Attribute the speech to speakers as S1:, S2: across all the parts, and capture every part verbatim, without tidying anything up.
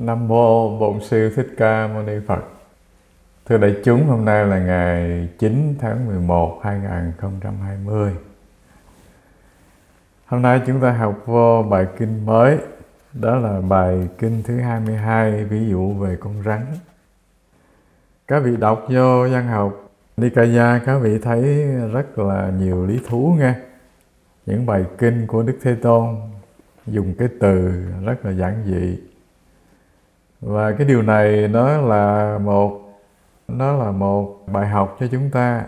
S1: Nam Mô Bổn Sư Thích Ca Mâu Ni Phật. Thưa đại chúng, hôm nay là ngày chín tháng mười một hai nghìn không trăm hai mươi. Hôm nay chúng ta học vô bài kinh mới. Đó là bài kinh thứ hai mươi hai, ví dụ về con rắn. Các vị đọc vô văn học Nikaya, các vị thấy rất là nhiều lý thú nghe. Những bài kinh của Đức Thế Tôn dùng cái từ rất là giản dị. Và cái điều này nó là một nó là một bài học cho chúng ta.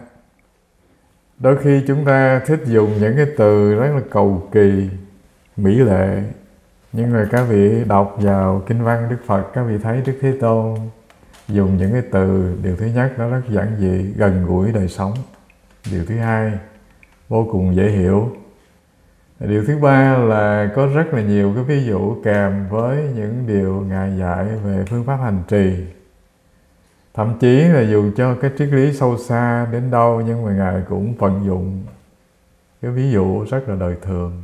S1: Đôi khi chúng ta thích dùng những cái từ rất là cầu kỳ, mỹ lệ, nhưng mà các vị đọc vào kinh văn Đức Phật, các vị thấy Đức Thế Tôn dùng những cái từ, điều thứ nhất nó rất giản dị, gần gũi đời sống. Điều thứ hai, vô cùng dễ hiểu. Điều thứ ba là có rất là nhiều cái ví dụ kèm với những điều Ngài dạy về phương pháp hành trì. Thậm chí là dù cho cái triết lý sâu xa đến đâu, nhưng mà Ngài cũng vận dụng cái ví dụ rất là đời thường.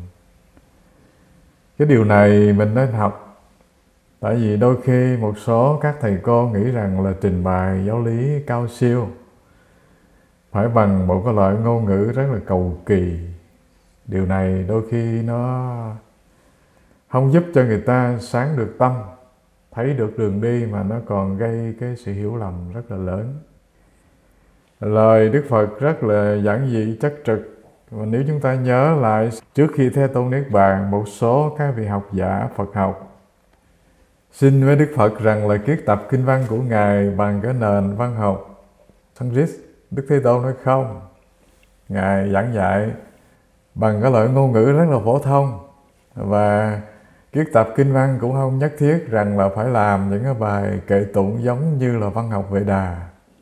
S1: Cái điều này mình nên học. Tại vì đôi khi một số các thầy cô nghĩ rằng là trình bày giáo lý cao siêu phải bằng một cái loại ngôn ngữ rất là cầu kỳ. Điều này đôi khi nó không giúp cho người ta sáng được tâm, thấy được đường đi, mà nó còn gây cái sự hiểu lầm rất là lớn. Lời Đức Phật rất là giản dị, chất trực. Và nếu chúng ta nhớ lại, trước khi Thế Tôn Niết Bàn, một số các vị học giả Phật học xin với Đức Phật rằng là kiết tập kinh văn của Ngài bằng cái nền văn học Sanskrit. Đức Thế Tôn nói không, Ngài giảng dạy bằng cái loại ngôn ngữ rất là phổ thông, và kiết tập kinh văn cũng không nhất thiết rằng là phải làm những cái bài kệ tụng giống như là văn học Vệ Đà.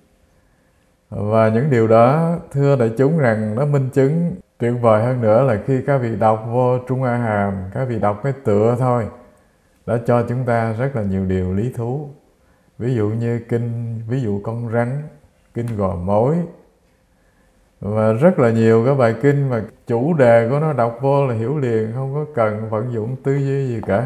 S1: Và những điều đó, thưa đại chúng, rằng nó minh chứng tuyệt vời hơn nữa là khi các vị đọc vô Trung A Hàm, các vị đọc cái tựa thôi đã cho chúng ta rất là nhiều điều lý thú. Ví dụ như kinh, ví dụ con rắn, kinh gò mối, và rất là nhiều cái bài kinh mà chủ đề của nó đọc vô là hiểu liền, không có cần vận dụng tư duy gì cả.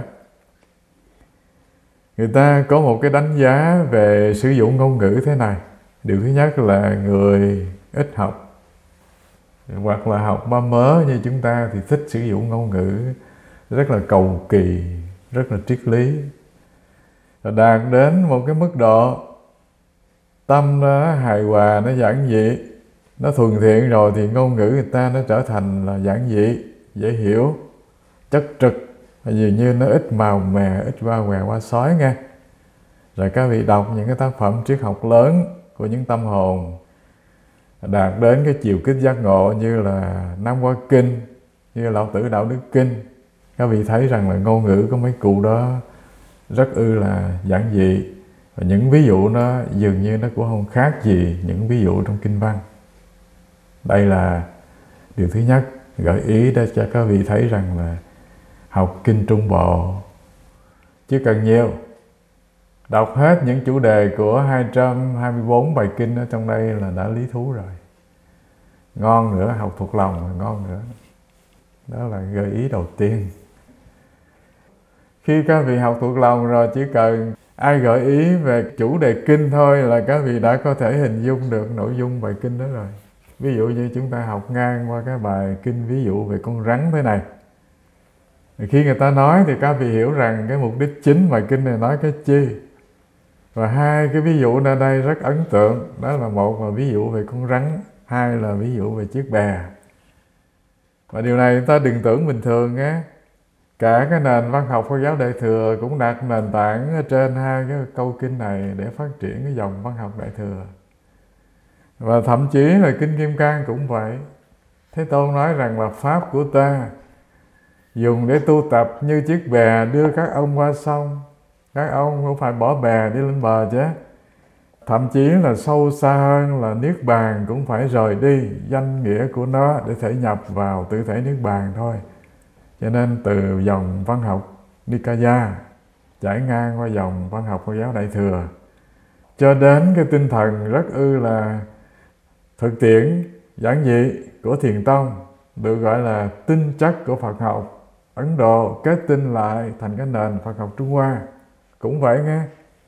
S1: Người ta có một cái đánh giá về sử dụng ngôn ngữ thế này. Điều thứ nhất là người ít học, hoặc là học ba mớ như chúng ta, thì thích sử dụng ngôn ngữ rất là cầu kỳ, rất là triết lý. Và đạt đến một cái mức độ tâm nó hài hòa, nó giản dị, nó thuần thiện rồi, thì ngôn ngữ người ta nó trở thành là giản dị, dễ hiểu, chất trực, dường như nó ít màu mè, ít qua què qua sói nghe. Rồi các vị đọc những cái tác phẩm triết học lớn của những tâm hồn đạt đến cái chiều kích giác ngộ như là Nam Hoa Kinh, như là Lão Tử Đạo Đức Kinh, các vị thấy rằng là ngôn ngữ của mấy cụ đó rất ư là giản dị. Và những ví dụ nó dường như nó cũng không khác gì những ví dụ trong kinh văn. Đây là điều thứ nhất, gợi ý để cho các vị thấy rằng là học kinh Trung Bộ chứ cần nhiều. Đọc hết những chủ đề của hai trăm hai mươi bốn bài kinh ở trong đây là đã lý thú rồi. Ngon nữa, học thuộc lòng là ngon nữa. Đó là gợi ý đầu tiên. Khi các vị học thuộc lòng rồi, chỉ cần ai gợi ý về chủ đề kinh thôi là các vị đã có thể hình dung được nội dung bài kinh đó rồi. Ví dụ như chúng ta học ngang qua cái bài kinh ví dụ về con rắn thế này. Khi người ta nói thì các vị hiểu rằng cái mục đích chính bài kinh này nói cái chi. Và hai cái ví dụ ở đây rất ấn tượng. Đó là một là ví dụ về con rắn, hai là ví dụ về chiếc bè. Và điều này chúng ta đừng tưởng bình thường á. Cả cái nền văn học Phật giáo Đại Thừa cũng đặt nền tảng ở trên hai cái câu kinh này để phát triển cái dòng văn học Đại Thừa. Và thậm chí là kinh Kim Cang cũng vậy. Thế Tôn nói rằng là pháp của ta dùng để tu tập như chiếc bè đưa các ông qua sông. Các ông cũng phải bỏ bè đi lên bờ chứ. Thậm chí là sâu xa hơn là Niết Bàn cũng phải rời đi danh nghĩa của nó để thể nhập vào tự thể Niết Bàn thôi. Cho nên từ dòng văn học Nikaya trải ngang qua dòng văn học Phật giáo Đại Thừa cho đến cái tinh thần rất ư là thực tiễn, giản dị của Thiền Tông, được gọi là tinh chất của Phật học Ấn Độ, kết tinh lại thành cái nền Phật học Trung Hoa. cũng vậy nghe.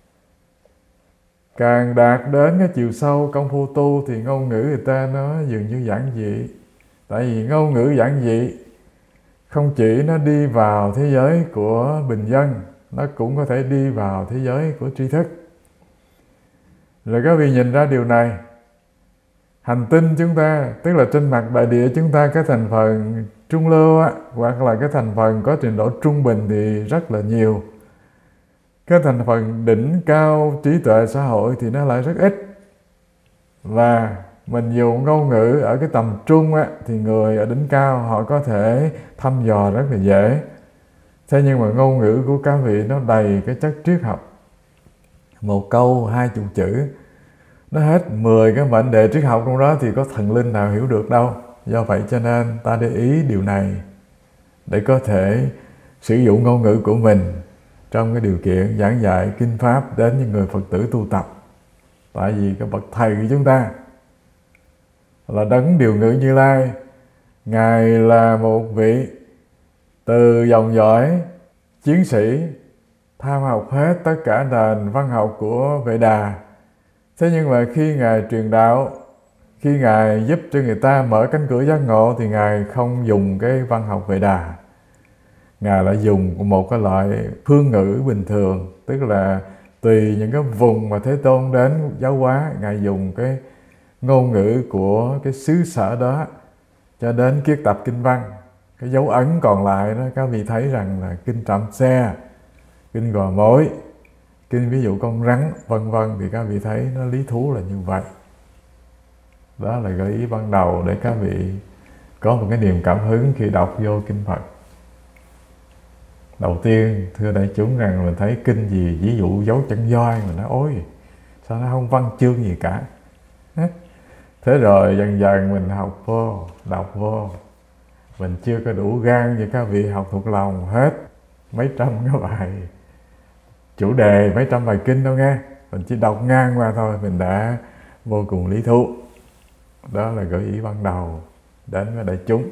S1: Càng đạt đến cái chiều sâu công phu tu thì ngôn ngữ người ta nó dường như giản dị. Tại vì ngôn ngữ giản dị không chỉ nó đi vào thế giới của bình dân, nó cũng có thể đi vào thế giới của tri thức. Rồi các vị nhìn ra điều này, hành tinh chúng ta, tức là trên mặt đại địa chúng ta, cái thành phần trung lưu á, hoặc là cái thành phần có trình độ trung bình thì rất là nhiều. Cái thành phần đỉnh cao trí tuệ xã hội thì nó lại rất ít. Và mình dùng ngôn ngữ ở cái tầm trung á, thì người ở đỉnh cao họ có thể thăm dò rất là dễ. Thế nhưng mà ngôn ngữ của các vị nó đầy cái chất triết học. Một câu, hai chục chữ, nó hết mười cái mệnh đề triết học trong đó thì có thần linh nào hiểu được đâu. Do vậy cho nên ta để ý điều này để có thể sử dụng ngôn ngữ của mình trong cái điều kiện giảng dạy kinh pháp đến những người Phật tử tu tập. Tại vì cái bậc thầy của chúng ta là Đấng Điều Ngự Như Lai, Ngài là một vị từ dòng dõi chiến sĩ, tham học hết tất cả nền văn học của Vệ Đà. Thế nhưng mà khi Ngài truyền đạo, khi Ngài giúp cho người ta mở cánh cửa giác ngộ thì Ngài không dùng cái văn học Vệ Đà. Ngài lại dùng một cái loại phương ngữ bình thường, tức là tùy những cái vùng mà Thế Tôn đến giáo hóa, Ngài dùng cái ngôn ngữ của cái xứ sở đó cho đến kiết tập kinh văn. Cái dấu ấn còn lại đó các vị thấy rằng là kinh Trạm Xe, kinh Gò Mối, kinh ví dụ con rắn vân vân, thì các vị thấy nó lý thú là như vậy. Đó là gợi ý ban đầu để các vị có một cái niềm cảm hứng khi đọc vô kinh Phật. Đầu tiên thưa đại chúng rằng mình thấy kinh gì ví dụ dấu chân voi, mình nói ôi sao nó không văn chương gì cả. Thế rồi dần dần mình học vô, đọc vô, mình chưa có đủ gan như các vị học thuộc lòng hết mấy trăm cái bài chủ đề, mấy trăm bài kinh đâu nghe. Mình chỉ đọc ngang qua thôi, mình đã vô cùng lý thú. Đó là gợi ý ban đầu đến với đại chúng.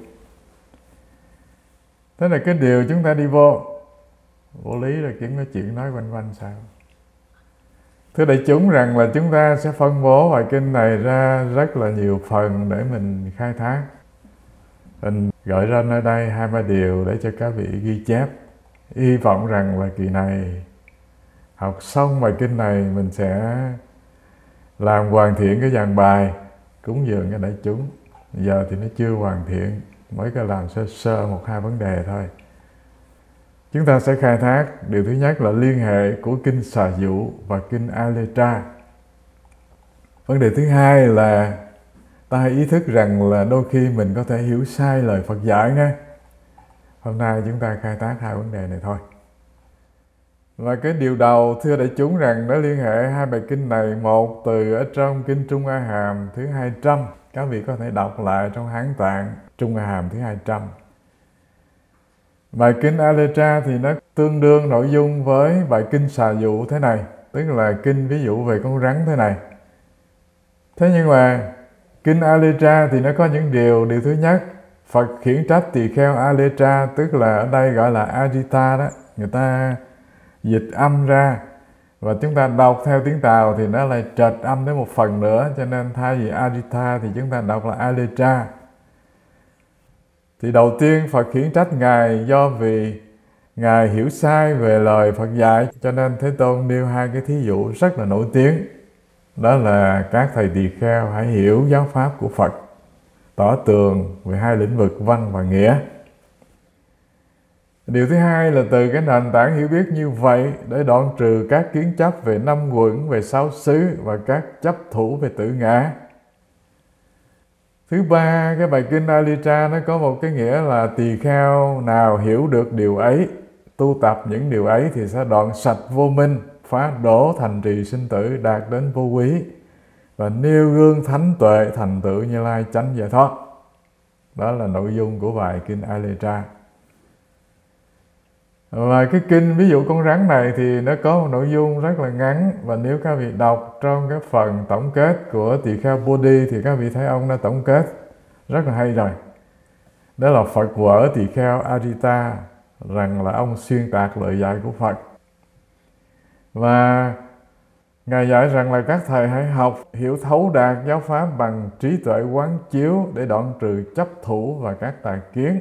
S1: Thế là cái điều chúng ta đi vô, vô lý là kiếm cái chuyện nói quanh quanh sao. Thưa đại chúng rằng là chúng ta sẽ phân bố bài kinh này ra rất là nhiều phần để mình khai thác. Mình gợi ra nơi đây hai ba điều để cho các vị ghi chép. Hy vọng rằng là kỳ này học xong bài kinh này mình sẽ làm hoàn thiện cái dàn bài cúng dường cho đại chúng. Giờ thì nó chưa hoàn thiện, mới có làm sơ sơ một hai vấn đề thôi. Chúng ta sẽ khai thác điều thứ nhất là liên hệ của kinh Xà Dụ và kinh A-lê-tra. Vấn đề thứ hai là ta hãy ý thức rằng là đôi khi mình có thể hiểu sai lời Phật dạy nghe. Hôm nay chúng ta khai thác hai vấn đề này thôi. Và cái điều đầu thưa đại chúng rằng nó liên hệ hai bài kinh này, một từ ở trong kinh Trung A Hàm thứ hai trăm. Các vị có thể đọc lại trong Hán Tạng Trung A Hàm thứ hai trăm. Bài kinh A-lê-tra thì nó tương đương nội dung với bài kinh Xà Dụ thế này, tức là kinh ví dụ về con rắn thế này. Thế nhưng mà kinh A-lê-tra thì nó có những điều. Điều thứ nhất, Phật khiển trách tỳ kheo A-lê-tra, tức là ở đây gọi là Ajita đó. Người ta dịch âm ra và chúng ta đọc theo tiếng Tàu thì nó lại trệt âm đến một phần nữa, cho nên thay vì Ajita thì chúng ta đọc là A-lê-tra. Thì đầu tiên Phật khiển trách Ngài do vì Ngài hiểu sai về lời Phật dạy, cho nên Thế Tôn nêu hai cái thí dụ rất là nổi tiếng. Đó là các thầy tỳ kheo hãy hiểu giáo pháp của Phật, tỏ tường về hai lĩnh vực văn và nghĩa. Điều thứ hai là từ cái nền tảng hiểu biết như vậy để đoạn trừ các kiến chấp về năm quẩn, về sáu xứ và các chấp thủ về tự ngã. Thứ ba, cái bài kinh A-lê-tra nó có một cái nghĩa là tỳ kheo nào hiểu được điều ấy, tu tập những điều ấy thì sẽ đoạn sạch vô minh, phá đổ thành trì sinh tử, đạt đến vô quý và nêu gương thánh tuệ, thành tựu Như Lai chánh giải thoát. Đó là nội dung của bài kinh A-lê-tra. Và cái kinh ví dụ con rắn này thì nó có một nội dung rất là ngắn, và nếu các vị đọc trong cái phần tổng kết của tỳ kheo Bodhi thì các vị thấy ông đã tổng kết rất là hay rồi. Đó là Phật vở tỳ kheo Ajita rằng là ông xuyên tạc lời dạy của Phật. Và Ngài dạy rằng là các thầy hãy học hiểu thấu đạt giáo pháp bằng trí tuệ quán chiếu để đoạn trừ chấp thủ và các tà kiến.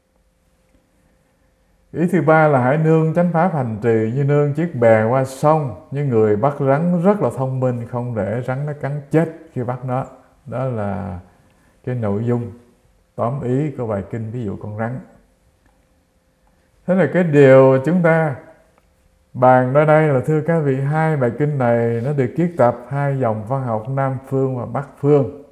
S1: Ý thứ ba là hãy nương chánh pháp hành trì như nương chiếc bè qua sông, như người bắt rắn rất là thông minh, không để rắn nó cắn chết khi bắt nó. Đó là cái nội dung tóm ý của bài kinh ví dụ con rắn. Thế là cái điều chúng ta bàn ở đây là, thưa các vị, hai bài kinh này nó được kiết tập hai dòng văn học Nam Phương và Bắc Phương.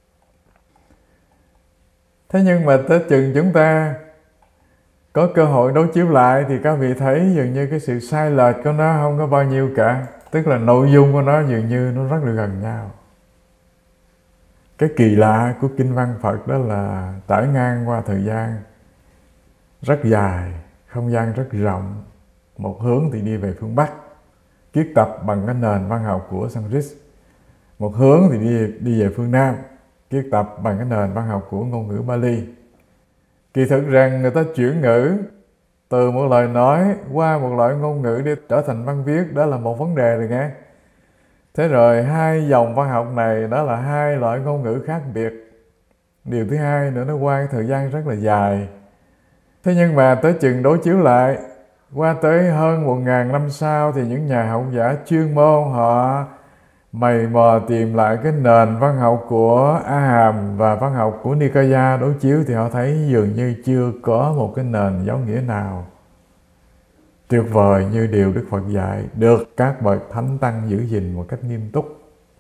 S1: Thế nhưng mà tới chừng chúng ta có cơ hội đối chiếu lại thì các vị thấy dường như cái sự sai lệch của nó không có bao nhiêu cả. Tức là nội dung của nó dường như nó rất là gần nhau. Cái kỳ lạ của kinh văn Phật đó là trải ngang qua thời gian rất dài, không gian rất rộng. Một hướng thì đi về phương Bắc, kiết tập bằng cái nền văn học của Sanskrit. Một hướng thì đi, đi về phương Nam, kiết tập bằng cái nền văn học của ngôn ngữ Bali. Kỳ thực rằng người ta chuyển ngữ từ một lời nói qua một loại ngôn ngữ để trở thành văn viết, đó là một vấn đề rồi nghe. Thế rồi hai dòng văn học này đó là hai loại ngôn ngữ khác biệt. Điều thứ hai nữa, nó qua cái thời gian rất là dài. Thế nhưng mà tới chừng đối chiếu lại, qua tới hơn một ngàn năm sau thì những nhà học giả chuyên môn họ mày mò tìm lại cái nền văn học của A Hàm và văn học của Nikaya đối chiếu, thì họ thấy dường như chưa có một cái nền giáo nghĩa nào tuyệt vời như điều Đức Phật dạy, được các bậc thánh tăng giữ gìn một cách nghiêm túc.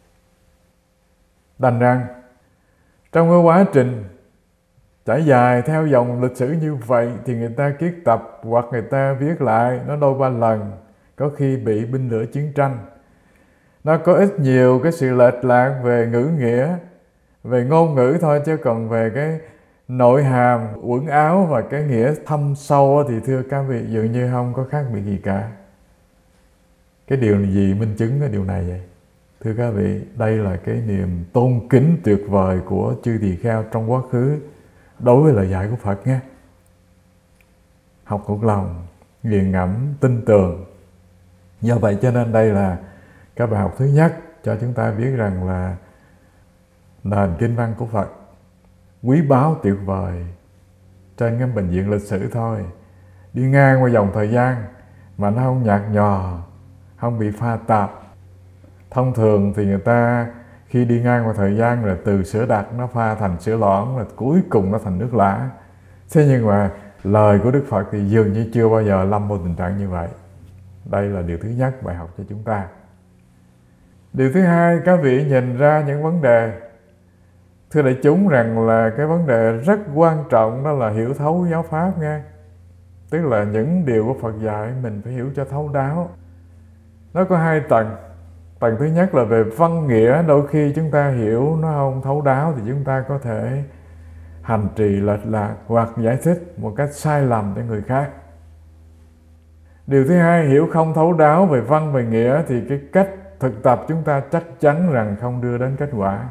S1: Đành rằng trong cái quá trình trải dài theo dòng lịch sử như vậy thì người ta kiết tập hoặc người ta viết lại nó đôi ba lần, có khi bị binh lửa chiến tranh. Nó có ít nhiều cái sự lệch lạc về ngữ nghĩa, về ngôn ngữ thôi, chứ còn về cái nội hàm, uẩn áo và cái nghĩa thâm sâu thì thưa các vị dường như không có khác biệt gì cả. Cái điều gì minh chứng cái điều này vậy? Thưa các vị, đây là cái niềm tôn kính tuyệt vời của chư tỳ kheo trong quá khứ đối với lời dạy của Phật nghe. Học thuộc lòng, nghiền ngẫm, tin tưởng. Do vậy cho nên đây là các bài học thứ nhất cho chúng ta biết rằng là nền kinh văn của Phật quý báu tuyệt vời trên cái bình diện lịch sử thôi, đi ngang qua dòng thời gian mà nó không nhạt nhòa, không bị pha tạp. Thông thường thì người ta khi đi ngang qua thời gian là từ sữa đặc nó pha thành sữa loãng, là cuối cùng nó thành nước lã. Thế nhưng mà lời của Đức Phật thì dường như chưa bao giờ lâm vào tình trạng như vậy. Đây là điều thứ nhất bài học cho chúng ta. Điều thứ hai, các vị nhìn ra những vấn đề, thưa đại chúng, rằng là cái vấn đề rất quan trọng đó là hiểu thấu giáo pháp nghe. Tức là những điều của Phật dạy mình phải hiểu cho thấu đáo. Nó có hai tầng. Tầng thứ nhất là về văn nghĩa, đôi khi chúng ta hiểu nó không thấu đáo thì chúng ta có thể hành trì lệch lạc hoặc giải thích một cách sai lầm cho người khác. Điều thứ hai, hiểu không thấu đáo về văn về nghĩa thì cái cách thực tập chúng ta chắc chắn rằng không đưa đến kết quả.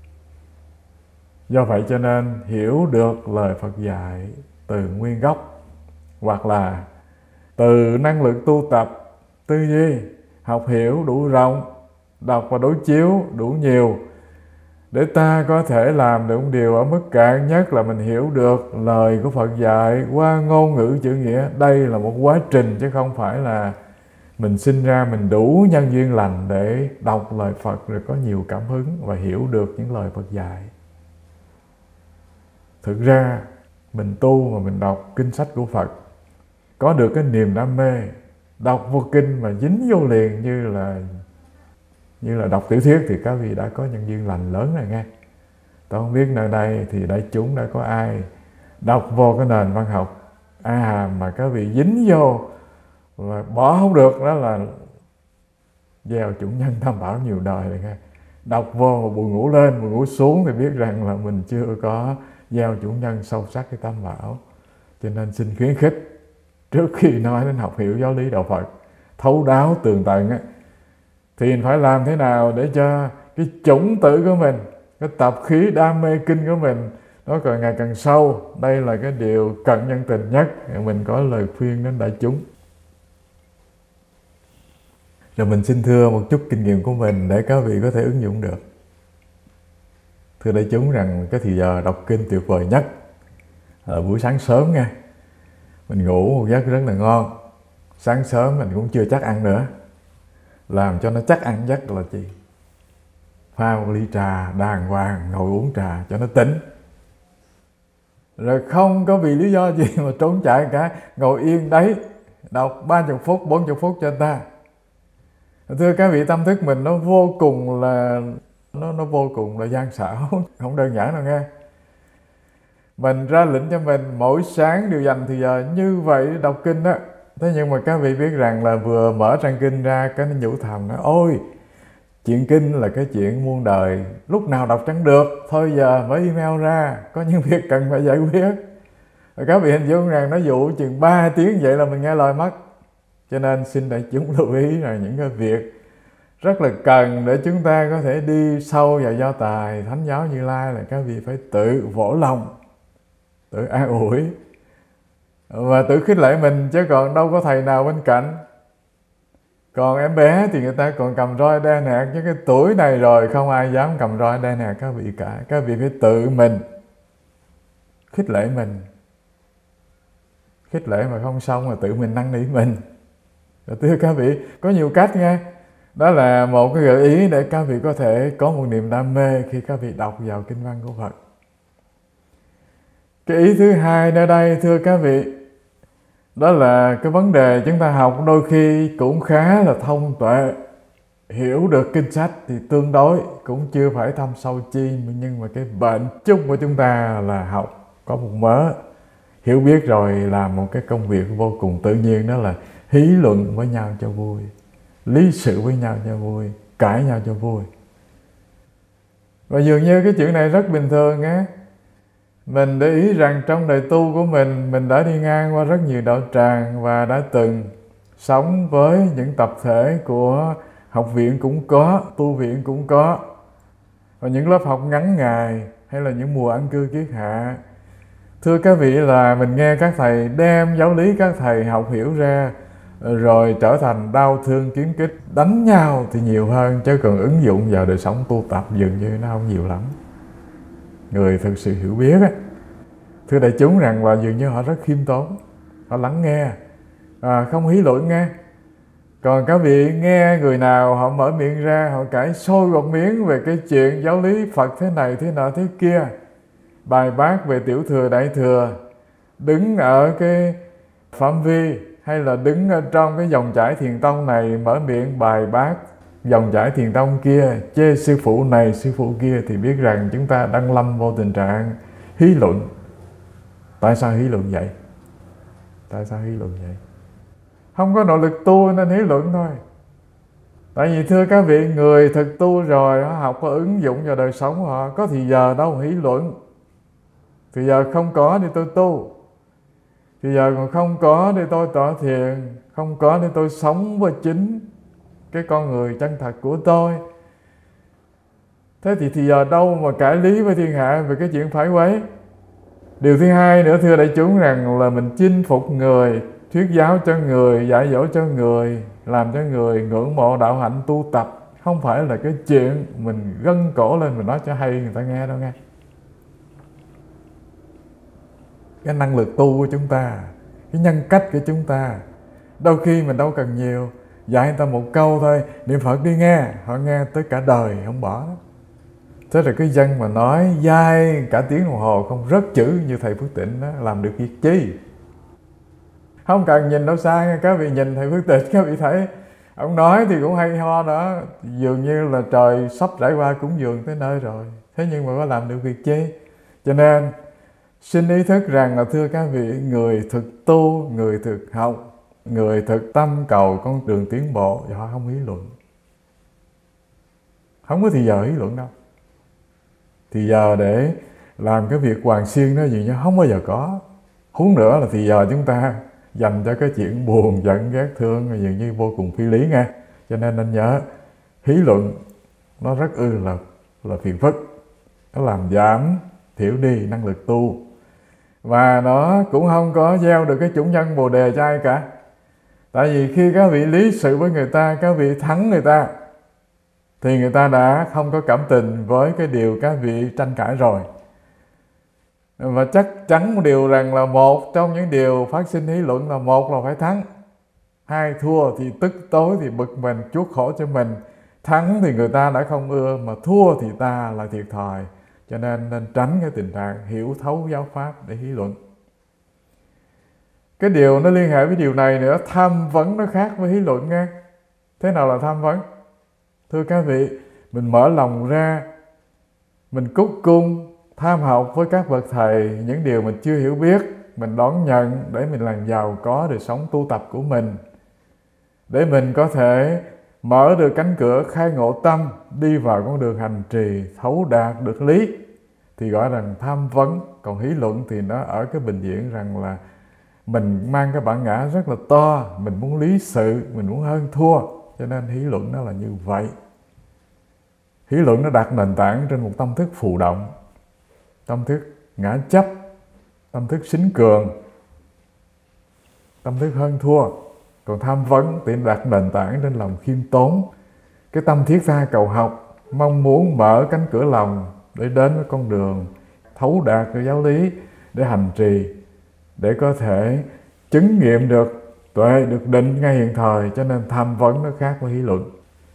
S1: Do vậy cho nên hiểu được lời Phật dạy từ nguyên gốc, hoặc là từ năng lực tu tập, tư duy, học hiểu đủ rộng, đọc và đối chiếu đủ nhiều, để ta có thể làm được một điều ở mức cạn nhất là mình hiểu được lời của Phật dạy qua ngôn ngữ chữ nghĩa. Đây là một quá trình chứ không phải là mình sinh ra mình đủ nhân duyên lành để đọc lời Phật rồi có nhiều cảm hứng và hiểu được những lời Phật dạy. Thực ra mình tu mà mình đọc kinh sách của Phật, có được cái niềm đam mê, đọc vô kinh mà dính vô liền như là như là đọc tiểu thuyết thì các vị đã có nhân duyên lành lớn rồi nghe. Tôi không biết nơi đây thì đại chúng đã có ai đọc vô cái nền văn học A Hàm mà các vị dính vô và bỏ không được, đó là gieo chủng nhân tam bảo nhiều đời rồi nghe. Đọc vô mà buồn ngủ lên, buồn ngủ xuống thì biết rằng là mình chưa có gieo chủng nhân sâu sắc cái tam bảo. Cho nên xin khuyến khích, trước khi nói đến học hiểu giáo lý đạo Phật thấu đáo tường tận á, thì mình phải làm thế nào để cho cái chủng tử của mình, cái tập khí đam mê kinh của mình nó càng ngày càng sâu. Đây là cái điều cần nhân tình nhất. Mình có lời khuyên đến đại chúng. Rồi mình xin thưa một chút kinh nghiệm của mình để các vị có thể ứng dụng được. Thưa đại chúng rằng cái thì giờ đọc kinh tuyệt vời nhất là buổi sáng sớm nha. Mình ngủ một giấc rất là ngon, sáng sớm mình cũng chưa chắc ăn nữa. Làm cho nó chắc ăn giấc là gì? Pha một ly trà đàng hoàng, ngồi uống trà cho nó tỉnh. Rồi không có vì lý do gì mà trốn chạy cả, ngồi yên đấy, đọc ba mươi phút, bốn mươi phút cho người ta. Thưa các vị, tâm thức mình nó vô cùng là nó nó vô cùng là gian xảo, không đơn giản đâu nghe. Mình ra lệnh cho mình mỗi sáng đều dành thì giờ như vậy đọc kinh đó. Thế nhưng mà các vị biết rằng là vừa mở trang kinh ra cái nó nhủ thầm nói: ôi, chuyện kinh là cái chuyện muôn đời, lúc nào đọc chẳng được, thôi giờ mới email ra, có những việc cần phải giải quyết. Rồi các vị hình dung rằng nó dụ chừng ba tiếng vậy là mình nghe lời mất. Cho nên xin đại chúng lưu ý là những cái việc rất là cần để chúng ta có thể đi sâu vào do tài Thánh giáo Như Lai là các vị phải tự vỗ lòng, tự an ủi và tự khích lệ mình, chứ còn đâu có thầy nào bên cạnh. Còn em bé thì người ta còn cầm roi đe nạt, chứ cái tuổi này rồi không ai dám cầm roi đe nạt các vị cả. Các vị phải tự mình khích lệ mình. Khích lệ mà không xong là tự mình năn nỉ mình. Rồi thưa các vị, có nhiều cách nha. Đó là một cái gợi ý để các vị có thể có một niềm đam mê khi các vị đọc vào kinh văn của Phật. Cái ý thứ hai nơi đây thưa các vị, đó là cái vấn đề chúng ta học đôi khi cũng khá là thông tuệ, hiểu được kinh sách thì tương đối, cũng chưa phải thâm sâu chi, nhưng mà cái bệnh chung của chúng ta là học có một mớ, hiểu biết rồi làm một cái công việc vô cùng tự nhiên, đó là hí luận với nhau cho vui, lý sự với nhau cho vui, cãi nhau cho vui. Và dường như cái chuyện này rất bình thường á. Mình để ý rằng trong đời tu của mình, mình đã đi ngang qua rất nhiều đạo tràng và đã từng sống với những tập thể của học viện cũng có, tu viện cũng có, và những lớp học ngắn ngày hay là những mùa ăn cư kiết hạ. Thưa các vị, là mình nghe các thầy đem giáo lý các thầy học hiểu ra rồi trở thành đau thương kiếm kích, đánh nhau thì nhiều hơn, chứ còn ứng dụng vào đời sống tu tập dường như nó không nhiều lắm. Người thực sự hiểu biết á, thưa đại chúng rằng là dường như họ rất khiêm tốn, họ lắng nghe, à, không hí luận nghe. Còn các vị nghe người nào họ mở miệng ra, họ cãi sôi một miếng về cái chuyện giáo lý Phật thế này thế nọ thế kia, bài bác về tiểu thừa đại thừa, đứng ở cái phạm vi hay là đứng ở trong cái dòng chảy thiền tông này mở miệng bài bác dòng chảy thiền tông kia, chê sư phụ này sư phụ kia, thì biết rằng chúng ta đang lâm vô tình trạng hí luận. Tại sao hí luận vậy? Tại sao hí luận vậy? Không có nội lực tu nên hí luận thôi. Tại vì thưa các vị, người thực tu rồi, họ học có ứng dụng vào đời sống họ, có thì giờ đâu hí luận. Thì giờ không có thì tôi tu, thì giờ còn không có để tôi tọa thiền, không có để tôi sống với chính cái con người chân thật của tôi. Thế thì thì giờ đâu mà cãi lý với thiên hạ về cái chuyện phải quấy. Điều thứ hai nữa thưa đại chúng rằng là mình chinh phục người, thuyết giáo cho người, dạy dỗ cho người, làm cho người ngưỡng mộ đạo hạnh tu tập, không phải là cái chuyện mình gân cổ lên mình nói cho hay người ta nghe đâu nghe. Cái năng lực tu của chúng ta, cái nhân cách của chúng ta, đôi khi mình đâu cần nhiều, dạy người ta một câu thôi, niệm Phật đi nghe, họ nghe tới cả đời không bỏ. Thế rồi cái dân mà nói dai cả tiếng đồng hồ không rớt chữ như thầy Phước Tịnh đó, làm được việc chi? Không cần nhìn đâu xa nha các vị, nhìn thầy Phước Tịnh các vị thấy ông nói thì cũng hay ho đó, dường như là trời sắp trải qua cúng dường tới nơi rồi, thế nhưng mà có làm được việc chi? Cho nên xin ý thức rằng là thưa các vị, người thực tu, người thực học, người thực tâm cầu con đường tiến bộ, thì họ không hí luận. Không có thì giờ hí luận đâu. Thì giờ để làm cái việc hoàng xiên đó gì chứ không bao giờ có. Huống nữa là thì giờ chúng ta dành cho cái chuyện buồn, giận, ghét, thương dường như vô cùng phi lý nghe. Cho nên nên nhớ, hí luận nó rất ư là, là phiền phức. Nó làm giảm, thiểu đi năng lực tu. Và nó cũng không có gieo được cái chủng nhân Bồ Đề cho ai cả. Tại vì khi các vị lý sự với người ta, các vị thắng người ta, thì người ta đã không có cảm tình với cái điều các vị tranh cãi rồi. Và chắc chắn một điều rằng là một trong những điều phát sinh hí luận là một là phải thắng, hai thua thì tức tối thì bực mình chuốc khổ cho mình. Thắng thì người ta đã không ưa, mà thua thì ta lại thiệt thòi. Cho nên nên tránh cái tình trạng hiểu thấu giáo pháp để hí luận. Cái điều nó liên hệ với điều này nữa, tham vấn nó khác với hí luận nghe. Thế nào là tham vấn? Thưa các vị, mình mở lòng ra, mình cúc cung tham học với các bậc thầy những điều mình chưa hiểu biết, mình đón nhận để mình làm giàu có đời sống tu tập của mình, để mình có thể mở được cánh cửa khai ngộ tâm, đi vào con đường hành trì thấu đạt được lý, thì gọi rằng tham vấn. Còn hí luận thì nó ở cái bình diện rằng là mình mang cái bản ngã rất là to, mình muốn lý sự, mình muốn hơn thua, cho nên hí luận nó là như vậy. Hí luận nó đặt nền tảng trên một tâm thức phù động, tâm thức ngã chấp, tâm thức xính cường, tâm thức hơn thua. Còn tham vấn thì đặt nền tảng trên lòng khiêm tốn, cái tâm thiết tha cầu học, mong muốn mở cánh cửa lòng để đến với con đường thấu đạt cái giáo lý, để hành trì, để có thể chứng nghiệm được tuệ, được định ngay hiện thời. Cho nên tham vấn nó khác với hí luận.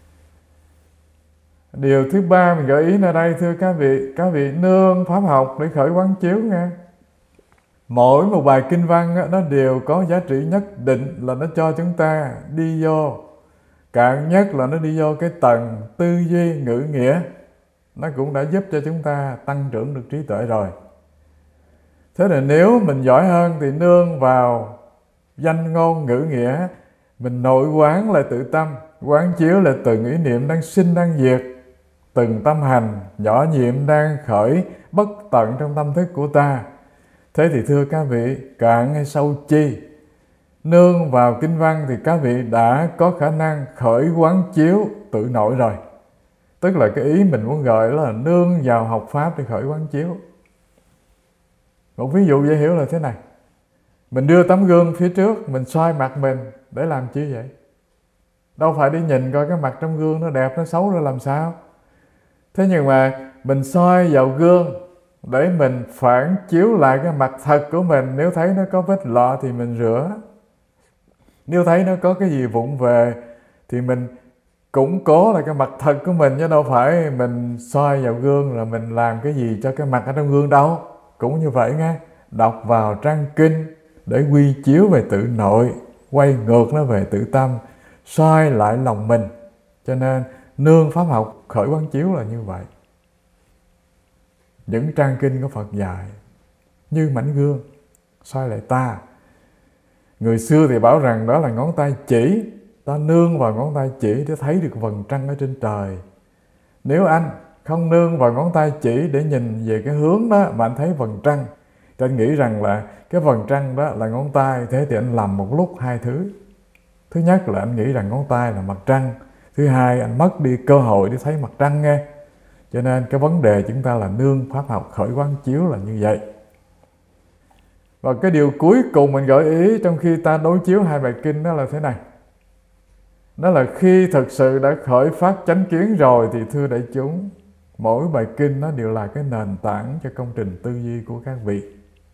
S1: Điều thứ ba mình gợi ý ở đây, thưa các vị, các vị nương pháp học để khởi quán chiếu nghe. Mỗi một bài kinh văn đó, nó đều có giá trị nhất định, là nó cho chúng ta đi vô, cạn nhất là nó đi vô cái tầng tư duy ngữ nghĩa. Nó cũng đã giúp cho chúng ta tăng trưởng được trí tuệ rồi. Thế là nếu mình giỏi hơn thì nương vào danh ngôn ngữ nghĩa, mình nội quán lại tự tâm, quán chiếu là từng ý niệm đang sinh đang diệt, từng tâm hành nhỏ nhiệm đang khởi bất tận trong tâm thức của ta. Thế thì thưa các vị, cạn hay sâu chi, nương vào kinh văn thì các vị đã có khả năng khởi quán chiếu tự nội rồi. Tức là cái ý mình muốn gọi là nương vào học pháp để khởi quán chiếu. Một ví dụ dễ hiểu là thế này. Mình đưa tấm gương phía trước, mình soi mặt mình để làm chi vậy? Đâu phải đi nhìn coi cái mặt trong gương nó đẹp, nó xấu rồi làm sao. Thế nhưng mà mình soi vào gương để mình phản chiếu lại cái mặt thật của mình. Nếu thấy nó có vết lọ thì mình rửa. Nếu thấy nó có cái gì vụng về thì mình củng cố lại cái mặt thật của mình, chứ đâu phải mình soi vào gương rồi mình làm cái gì cho cái mặt ở trong gương đâu. Cũng như vậy nghe, đọc vào trang kinh để quy chiếu về tự nội, quay ngược nó về tự tâm, soi lại lòng mình. Cho nên nương pháp học khởi quán chiếu là như vậy. Những trang kinh của Phật dạy như mảnh gương soi lại ta. Người xưa thì bảo rằng đó là ngón tay chỉ, ta nương vào ngón tay chỉ để thấy được vầng trăng ở trên trời. Nếu anh không nương vào ngón tay chỉ để nhìn về cái hướng đó mà anh thấy vầng trăng, thì anh nghĩ rằng là cái vầng trăng đó là ngón tay. Thế thì anh làm một lúc hai thứ. Thứ nhất là anh nghĩ rằng ngón tay là mặt trăng. Thứ hai, anh mất đi cơ hội để thấy mặt trăng nghe. Cho nên cái vấn đề chúng ta là nương pháp học khởi quán chiếu là như vậy. Và cái điều cuối cùng mình gợi ý trong khi ta đối chiếu hai bài kinh đó là thế này. Đó là khi thực sự đã khởi phát chánh kiến rồi thì thưa đại chúng, mỗi bài kinh nó đều là cái nền tảng cho công trình tư duy của các vị.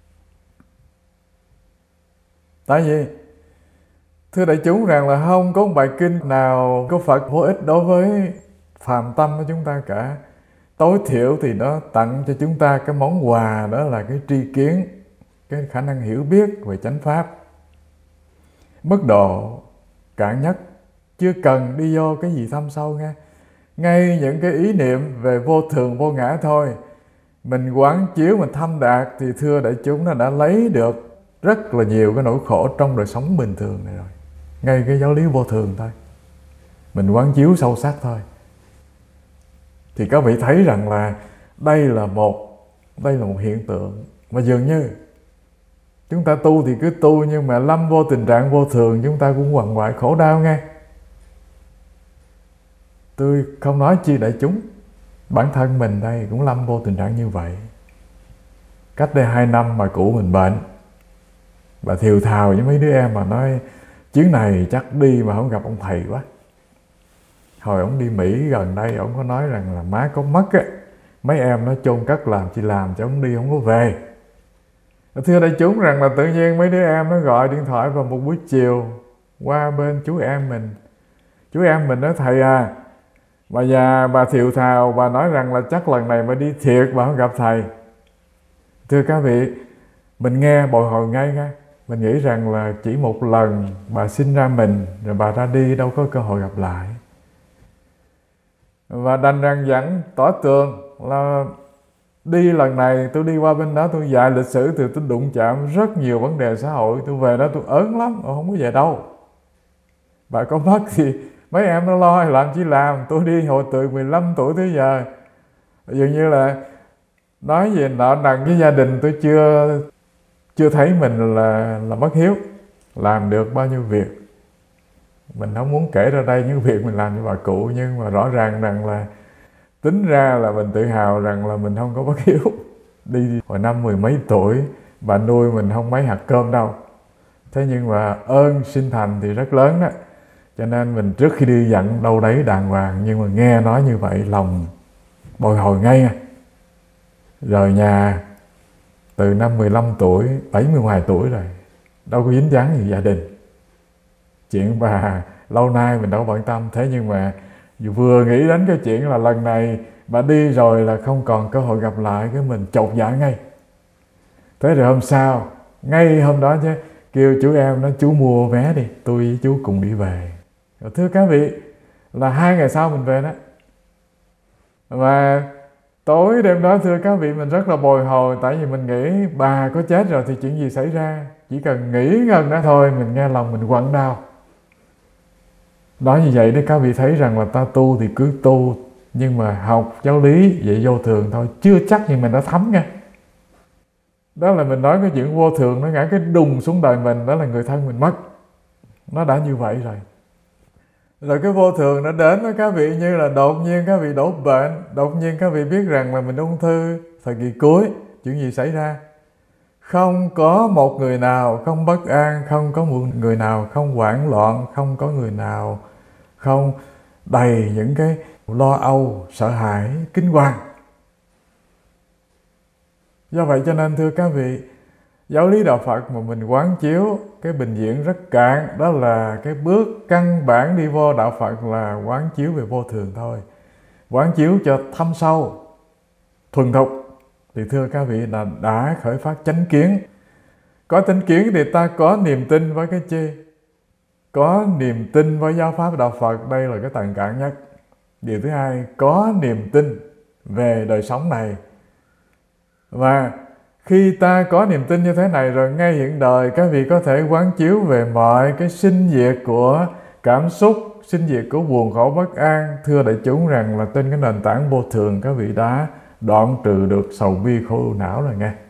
S1: Tại vì thưa đại chúng rằng là không có một bài kinh nào của Phật vô ích đối với phàm tâm của chúng ta cả. Tối thiểu thì nó tặng cho chúng ta cái món quà, đó là cái tri kiến, cái khả năng hiểu biết về chánh pháp. Mức độ cạn nhất, chưa cần đi vô cái gì thâm sâu nghe. Ngay những cái ý niệm về vô thường vô ngã thôi, mình quán chiếu, mình thâm đạt thì thưa đại chúng nó đã lấy được rất là nhiều cái nỗi khổ trong đời sống bình thường này rồi. Ngay cái giáo lý vô thường thôi, mình quán chiếu sâu sắc thôi, thì các vị thấy rằng là đây là một đây là một hiện tượng mà dường như chúng ta tu thì cứ tu, nhưng mà lâm vô tình trạng vô thường chúng ta cũng quằn quại khổ đau nghe. Tôi không nói chi đại chúng, bản thân mình đây cũng lâm vô tình trạng như vậy. Cách đây hai năm mà cụ mình bệnh, bà thiều thào với mấy đứa em mà nói chuyến này chắc đi mà không gặp ông thầy quá. Hồi ông đi Mỹ gần đây, ông có nói rằng là má có mất á, mấy em nó chôn cất làm chi làm cho ông đi không có về. Thưa đại chúng rằng là tự nhiên mấy đứa em nó gọi điện thoại vào một buổi chiều qua bên chú em mình. Chú em mình nói: thầy à, bà già bà thiệu thào, bà nói rằng là chắc lần này bà đi thiệt, bà không gặp thầy. Thưa các vị, mình nghe bồi hồi ngay nha. Mình nghĩ rằng là chỉ một lần bà sinh ra mình rồi bà ra đi, đâu có cơ hội gặp lại. Và đành rằng dẫn tỏ tường là đi lần này tôi đi qua bên đó, tôi dạy lịch sử thì tôi đụng chạm rất nhiều vấn đề xã hội. Tôi về đó tôi ớn lắm, tôi không có về đâu. Bà có mất thì mấy em nó lo làm chi làm. Tôi đi hồi từ mười lăm tuổi tới giờ, dường như là nói về nợ nần với gia đình, tôi chưa chưa thấy mình là là mất hiếu, làm được bao nhiêu việc. Mình không muốn kể ra đây những việc mình làm cho bà cụ, nhưng mà rõ ràng rằng là tính ra là mình tự hào rằng là mình không có bất hiếu. Đi hồi năm mười mấy tuổi, bà nuôi mình không mấy hạt cơm đâu. Thế nhưng mà ơn sinh thành thì rất lớn đó. Cho nên mình trước khi đi dặn đâu đấy đàng hoàng, nhưng mà nghe nói như vậy lòng bồi hồi ngay à. Rời nhà từ năm mười lăm tuổi, bảy mươi ngoài tuổi rồi, đâu có dính dáng gì gia đình. Chuyện bà lâu nay mình đâu bận tâm. Thế nhưng mà vừa nghĩ đến cái chuyện là lần này bà đi rồi là không còn cơ hội gặp lại, cái mình chột dạ ngay. Thế rồi hôm sau, ngay hôm đó chứ, kêu chú em nói: chú mua vé đi, tôi với chú cùng đi về. Rồi thưa các vị, là hai ngày sau mình về đó. Và tối đêm đó thưa các vị, mình rất là bồi hồi. Tại vì mình nghĩ bà có chết rồi thì chuyện gì xảy ra, chỉ cần nghĩ ngần đó thôi, mình nghe lòng mình quặn đau. Nói như vậy để các vị thấy rằng là ta tu thì cứ tu, nhưng mà học giáo lý vậy vô thường thôi, chưa chắc như mình đã thấm nha. Đó là mình nói cái chuyện vô thường, nó ngã cái đùng xuống đời mình, đó là người thân mình mất. Nó đã như vậy rồi. Rồi cái vô thường nó đến với các vị như là đột nhiên các vị đổ bệnh, đột nhiên các vị biết rằng là mình ung thư thời kỳ cuối. Chuyện gì xảy ra? Không có một người nào không bất an, không có một người nào không hoảng loạn, không có người nào không đầy những cái lo âu, sợ hãi, kinh hoàng. Do vậy cho nên thưa các vị, giáo lý đạo Phật mà mình quán chiếu cái bình diện rất cạn, đó là cái bước căn bản đi vô đạo Phật là quán chiếu về vô thường thôi. Quán chiếu cho thâm sâu, thuần thục thì thưa các vị là đã khởi phát chánh kiến. Có chánh kiến thì ta có niềm tin với cái chi? Có niềm tin với giáo pháp đạo Phật, đây là cái tầng cạn nhất. Điều thứ hai, có niềm tin về đời sống này. Và khi ta có niềm tin như thế này rồi, ngay hiện đời các vị có thể quán chiếu về mọi cái sinh diệt của cảm xúc, sinh diệt của buồn khổ bất an. Thưa đại chúng rằng là trên cái nền tảng vô thường, các vị đã đoạn trừ được sầu bi khổ ưu não rồi nghe.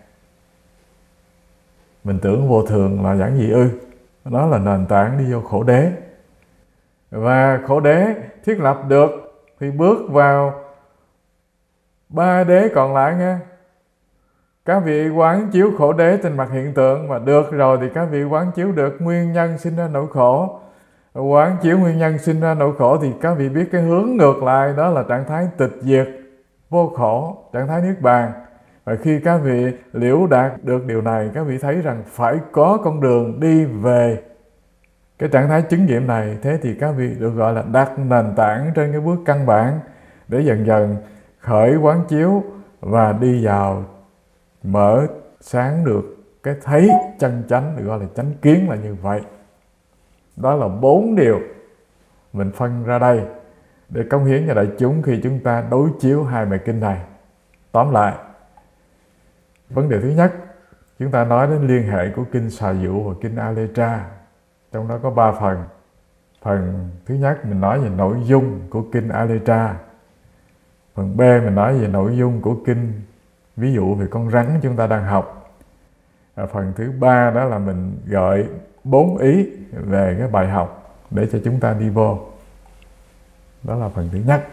S1: Mình tưởng vô thường là giản dị ư? Đó là nền tảng đi vô khổ đế. Và khổ đế thiết lập được thì bước vào ba đế còn lại nghe. Các vị quán chiếu khổ đế trên mặt hiện tượng mà được rồi thì các vị quán chiếu được nguyên nhân sinh ra nỗi khổ. Quán chiếu nguyên nhân sinh ra nỗi khổ thì các vị biết cái hướng ngược lại, đó là trạng thái tịch diệt, vô khổ, trạng thái niết bàn. Và khi các vị liễu đạt được điều này, các vị thấy rằng phải có con đường đi về cái trạng thái chứng nghiệm này. Thế thì các vị được gọi là đặt nền tảng trên cái bước căn bản để dần dần khởi quán chiếu và đi vào mở sáng được cái thấy chân chánh, được gọi là chánh kiến là như vậy. Đó là bốn điều mình phân ra đây để cống hiến cho đại chúng khi chúng ta đối chiếu hai bài kinh này. Tóm lại, vấn đề thứ nhất, chúng ta nói đến liên hệ của kinh Xà Dụ và kinh A-lê-tra. Trong đó có ba phần. Phần thứ nhất mình nói về nội dung của kinh A-lê-tra. Phần B mình nói về nội dung của kinh ví dụ về con rắn chúng ta đang học. Và phần thứ ba đó là mình gợi bốn ý về cái bài học để cho chúng ta đi vô. Đó là phần thứ nhất.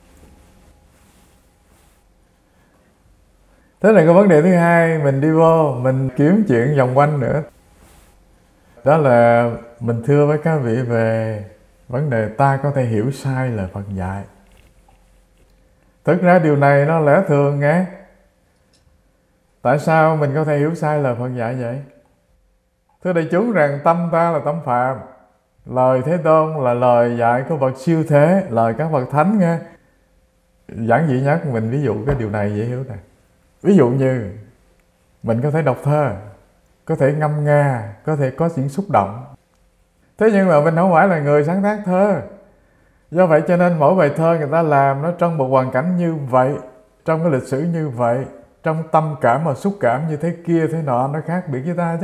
S1: Thế là cái vấn đề thứ hai, mình đi vô, mình kiếm chuyện vòng quanh nữa. Đó là mình thưa với các vị về vấn đề ta có thể hiểu sai lời Phật dạy. Thực ra điều này nó lẽ thường nghe. Tại sao mình có thể hiểu sai lời Phật dạy vậy? Thưa đại chúng rằng tâm ta là tâm phạm. Lời Thế Tôn là lời dạy của bậc siêu thế, lời các bậc thánh nghe. Giản dị nhất mình ví dụ cái điều này dễ hiểu này. Ví dụ như mình có thể đọc thơ, có thể ngâm nga, có thể có những xúc động. Thế nhưng mà mình không phải là người sáng tác thơ. Do vậy cho nên mỗi bài thơ người ta làm nó trong một hoàn cảnh như vậy, trong cái lịch sử như vậy, trong tâm cảm và xúc cảm như thế kia thế nọ, nó khác biệt với ta chứ.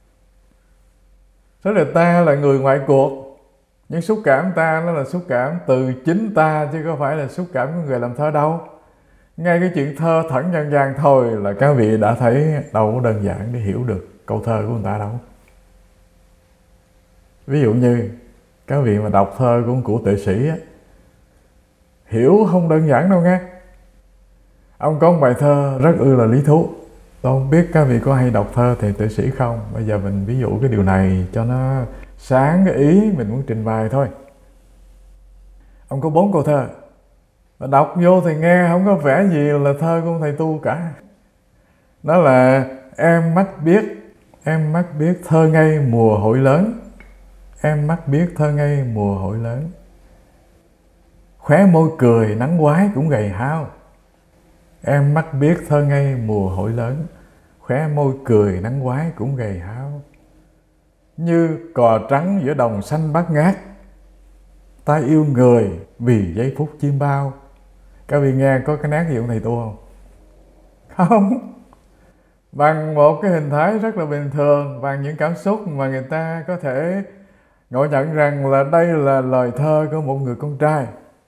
S1: Thế là ta là người ngoại cuộc, nhưng xúc cảm ta nó là xúc cảm từ chính ta, chứ không phải là xúc cảm của người làm thơ đâu. Ngay cái chuyện thơ thẩn nhân gian thôi là các vị đã thấy đâu có đơn giản để hiểu được câu thơ của người ta đâu. Ví dụ như các vị mà đọc thơ của một cụ tuệ sĩ á, hiểu không đơn giản đâu nghe. Ông có một bài thơ rất ư là lý thú. Tôi không biết các vị có hay đọc thơ thì tuệ sĩ không. Bây giờ mình ví dụ cái điều này cho nó sáng cái ý mình muốn trình bày thôi. Ông có bốn câu thơ, và đọc vô thì nghe không có vẻ gì là thơ của thầy tu cả. Đó là em mắt biết, em mắt biết thơ ngây mùa hội lớn. Em mắt biết thơ ngây mùa hội lớn. Khóe môi cười nắng quái cũng gầy hao. Em mắt biết thơ ngây mùa hội lớn. Khóe môi cười nắng quái cũng gầy hao. Như cò trắng giữa đồng xanh bát ngát. Ta yêu người vì giây phút chim bao. Các vị nghe có cái nét gì ông thầy tu không? Không. Bằng một cái hình thái rất là bình thường, bằng những cảm xúc mà người ta có thể ngộ nhận rằng là đây là lời thơ của một người con trai,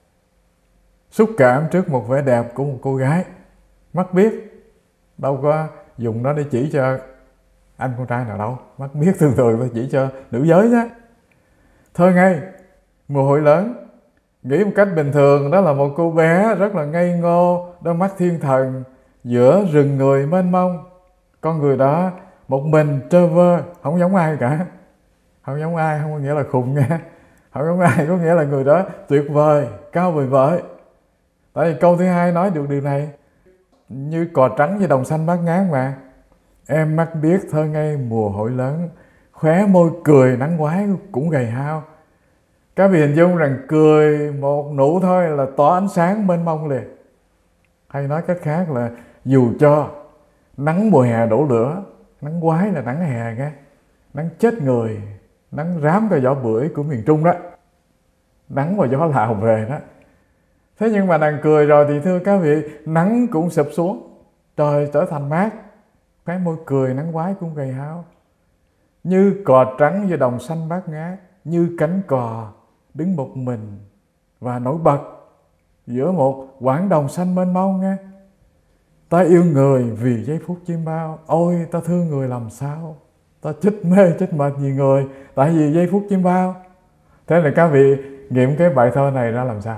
S1: xúc cảm trước một vẻ đẹp của một cô gái. Mắt biết, đâu có dùng nó để chỉ cho anh con trai nào đâu. Mắt biết thường thường là chỉ cho nữ giới nhé. Thơ ngây mùa hội lớn, nghĩ một cách bình thường đó là một cô bé rất là ngây ngô, đôi mắt thiên thần giữa rừng người mênh mông. Con người đó một mình trơ vơ, không giống ai cả. Không giống ai không có nghĩa là khùng nha. Không giống ai có nghĩa là người đó tuyệt vời, cao vời vợi. Tại vì câu thứ hai nói được điều này. Như cò trắng với đồng xanh bát ngát mà. Em mắt biết thơ ngây mùa hội lớn. Khóe môi cười nắng quái cũng gầy hao. Các vị hình dung rằng cười một nụ thôi là tỏa ánh sáng mênh mông liền. Hay nói cách khác là dù cho nắng mùa hè đổ lửa, nắng quái là nắng hè nghe, nắng chết người, nắng rám cái vỏ bưởi của miền Trung đó, nắng và gió Lào về đó. Thế nhưng mà nàng cười rồi thì thưa các vị, nắng cũng sụp xuống, trời trở thành mát, khóe môi cười nắng quái cũng gầy hao. Như cò trắng giữa đồng xanh bát ngát, như cánh cò đứng một mình và nổi bật giữa một quảng đồng xanh mênh mông nghe. Ta yêu người vì giây phút chim bao. Ôi ta thương người làm sao, ta chết mê chết mệt vì người, tại vì giây phút chim bao. Thế là các vị nghiệm cái bài thơ này ra làm sao?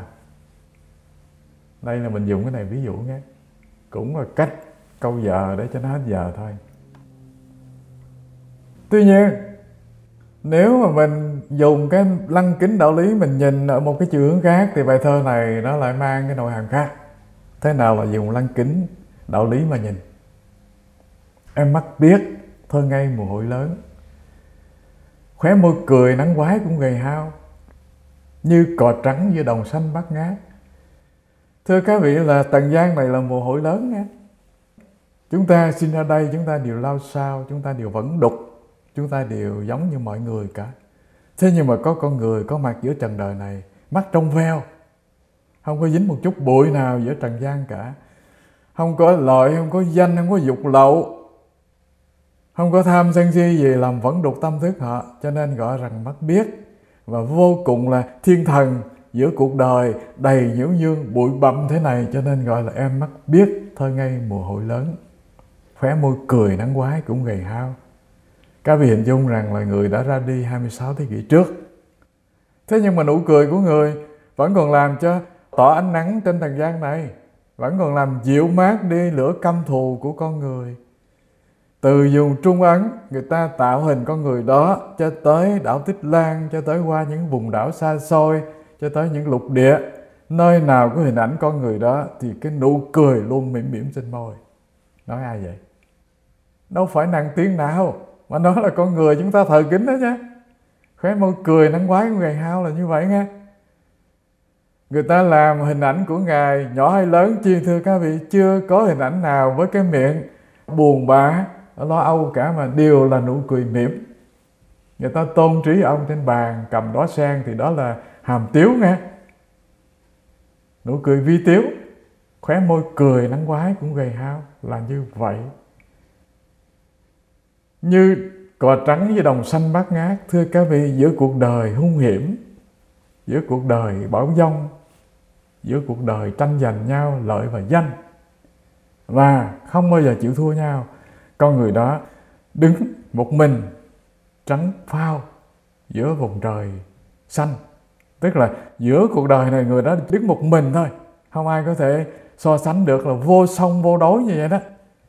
S1: Đây là mình dùng cái này ví dụ nghe, cũng là cách câu giờ để cho nó hết giờ thôi. Tuy nhiên nếu mà mình dùng cái lăng kính đạo lý mình nhìn ở một cái chiều hướng khác thì bài thơ này nó lại mang cái nội hàm khác. Thế nào là dùng lăng kính đạo lý mà nhìn? Em mắt biết thơ ngây mùa hội lớn. Khóe môi cười nắng quái cũng gầy hao. Như cò trắng giữa đồng xanh bát ngát. Thưa các vị là Trần gian này là mùa hội lớn nha. Chúng ta sinh ra đây, chúng ta đều lao sao, chúng ta đều vẫn đục, chúng ta đều giống như mọi người cả. Thế nhưng mà có con người có mặt giữa trần đời này, mắt trong veo, không có dính một chút bụi nào giữa trần gian cả. Không có lợi, không có danh, không có dục lậu, không có tham sân si gì làm vẫn đục tâm thức họ. Cho nên gọi rằng mắt biết, và vô cùng là thiên thần giữa cuộc đời đầy nhiễu nhương bụi bặm thế này. Cho nên gọi là em mắt biết thơ ngây mùa hội lớn. Khóe môi cười nắng quái cũng gầy hao. Các vị hình dung rằng là người đã ra đi hai mươi sáu thế kỷ trước. Thế nhưng mà nụ cười của người vẫn còn làm cho tỏ ánh nắng trên trần gian này, vẫn còn làm dịu mát đi lửa căm thù của con người. Từ vùng Trung Ấn, người ta tạo hình con người đó cho tới đảo Tích Lan, cho tới qua những vùng đảo xa xôi, cho tới những lục địa. Nơi nào có hình ảnh con người đó thì cái nụ cười luôn mỉm mỉm trên môi. Nói ai vậy? Đâu phải nàng tiên nào, mà nó là con người chúng ta thờ kính đó nha. Khóe môi cười nắng quái của Ngài Hao là như vậy nha. Người ta làm hình ảnh của Ngài nhỏ hay lớn chi thưa các vị, chưa có hình ảnh nào với cái miệng buồn bã, lo âu cả, mà đều là nụ cười mỉm. Người ta tôn trí ông trên bàn cầm đóa sen thì đó là hàm tiếu nghe. Nụ cười vi tiếu, khóe môi cười nắng quái của Ngài Hao là như vậy. Như cỏ trắng với đồng xanh bát ngát, thưa các vị, giữa cuộc đời hung hiểm, giữa cuộc đời bão dông, giữa cuộc đời tranh giành nhau lợi và danh, và không bao giờ chịu thua nhau, con người đó đứng một mình trắng phao giữa vùng trời xanh. Tức là giữa cuộc đời này người đó đứng một mình thôi, không ai có thể so sánh được, là vô song vô đối như vậy đó.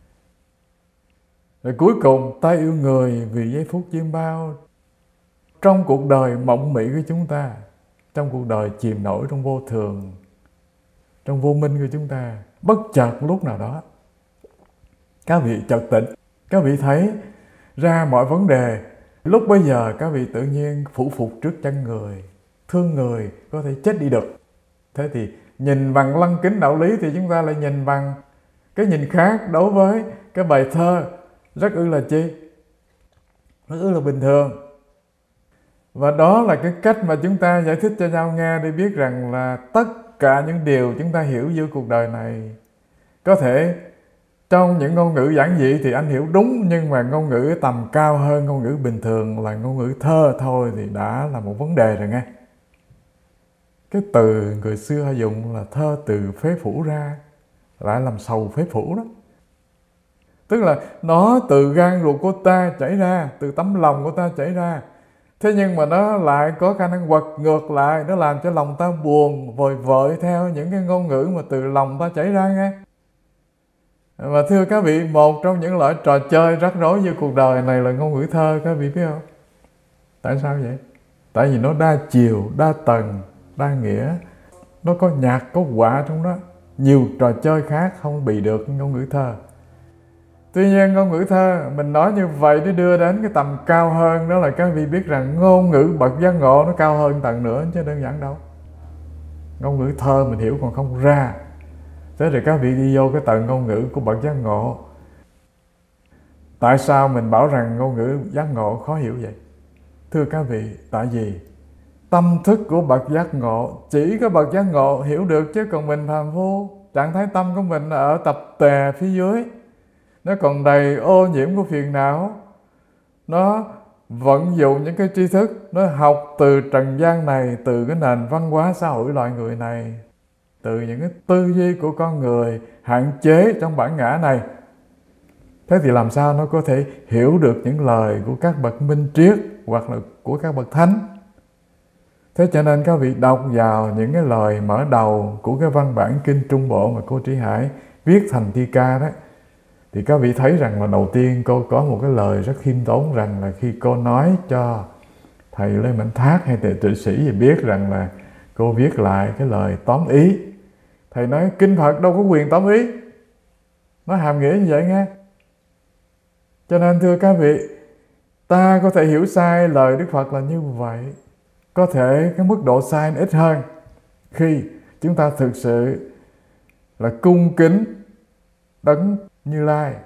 S1: Rồi cuối cùng ta yêu người vì giây phút chiêm bao. Trong cuộc đời mộng mị của chúng ta, trong cuộc đời chìm nổi trong vô thường, trong vô minh của chúng ta, bất chợt lúc nào đó các vị chợt tỉnh, các vị thấy ra mọi vấn đề. Lúc bây giờ các vị tự nhiên phủ phục trước chân người, thương người có thể chết đi được. Thế thì nhìn bằng lăng kính đạo lý thì chúng ta lại nhìn bằng cái nhìn khác đối với cái bài thơ rất ư là chi, rất ư là bình thường. Và đó là cái cách mà chúng ta giải thích cho nhau nghe để biết rằng là tất cả những điều chúng ta hiểu giữa cuộc đời này, có thể trong những ngôn ngữ giản dị thì anh hiểu đúng, nhưng mà ngôn ngữ tầm cao hơn ngôn ngữ bình thường là ngôn ngữ thơ thôi thì đã là một vấn đề rồi nghe. Cái từ người xưa hay dùng là thơ từ phế phủ ra, lại làm sầu phế phủ đó. Tức là nó từ gan ruột của ta chảy ra, từ tấm lòng của ta chảy ra. Thế nhưng mà nó lại có khả năng quật ngược lại, nó làm cho lòng ta buồn, vội vội theo những cái ngôn ngữ mà từ lòng ta chảy ra nghe. Và thưa các vị, một trong những loại trò chơi rắc rối như cuộc đời này là ngôn ngữ thơ, các vị biết không? Tại sao vậy? Tại vì nó đa chiều, đa tầng, đa nghĩa. Nó có nhạc, có họa trong đó. Nhiều trò chơi khác không bị được ngôn ngữ thơ. Tuy nhiên ngôn ngữ thơ mình nói như vậy để đưa đến cái tầm cao hơn, đó là các vị biết rằng ngôn ngữ bậc giác ngộ nó cao hơn tầng nữa chứ đơn giản đâu. Ngôn ngữ thơ mình hiểu còn không ra. Thế thì các vị đi vô cái tầng ngôn ngữ của bậc giác ngộ. Tại sao mình bảo rằng ngôn ngữ giác ngộ khó hiểu vậy? Thưa các vị, tại vì tâm thức của bậc giác ngộ chỉ có bậc giác ngộ hiểu được, chứ còn mình phàm phu, trạng thái tâm của mình ở tập tề phía dưới, nó còn đầy ô nhiễm của phiền não. Nó vận dụng những cái tri thức, nó học từ trần gian này, từ cái nền văn hóa xã hội loài người này, từ những cái tư duy của con người hạn chế trong bản ngã này. Thế thì làm sao nó có thể hiểu được những lời của các bậc minh triết hoặc là của các bậc thánh? Thế cho nên các vị đọc vào những cái lời mở đầu của cái văn bản kinh Trung Bộ mà cô Trí Hải viết thành thi ca đó, thì các vị thấy rằng là đầu tiên cô có một cái lời rất khiêm tốn, rằng là khi cô nói cho thầy Lê Mạnh Thác hay thầy trị sĩ thì biết rằng là cô viết lại cái lời tóm ý. Thầy nói kinh Phật đâu có quyền tóm ý, nó hàm nghĩa như vậy nghe. Cho nên thưa các vị, ta có thể hiểu sai lời Đức Phật là như vậy. Có thể cái mức độ sai nó ít hơn khi chúng ta thực sự là cung kính Đấng Như Lai,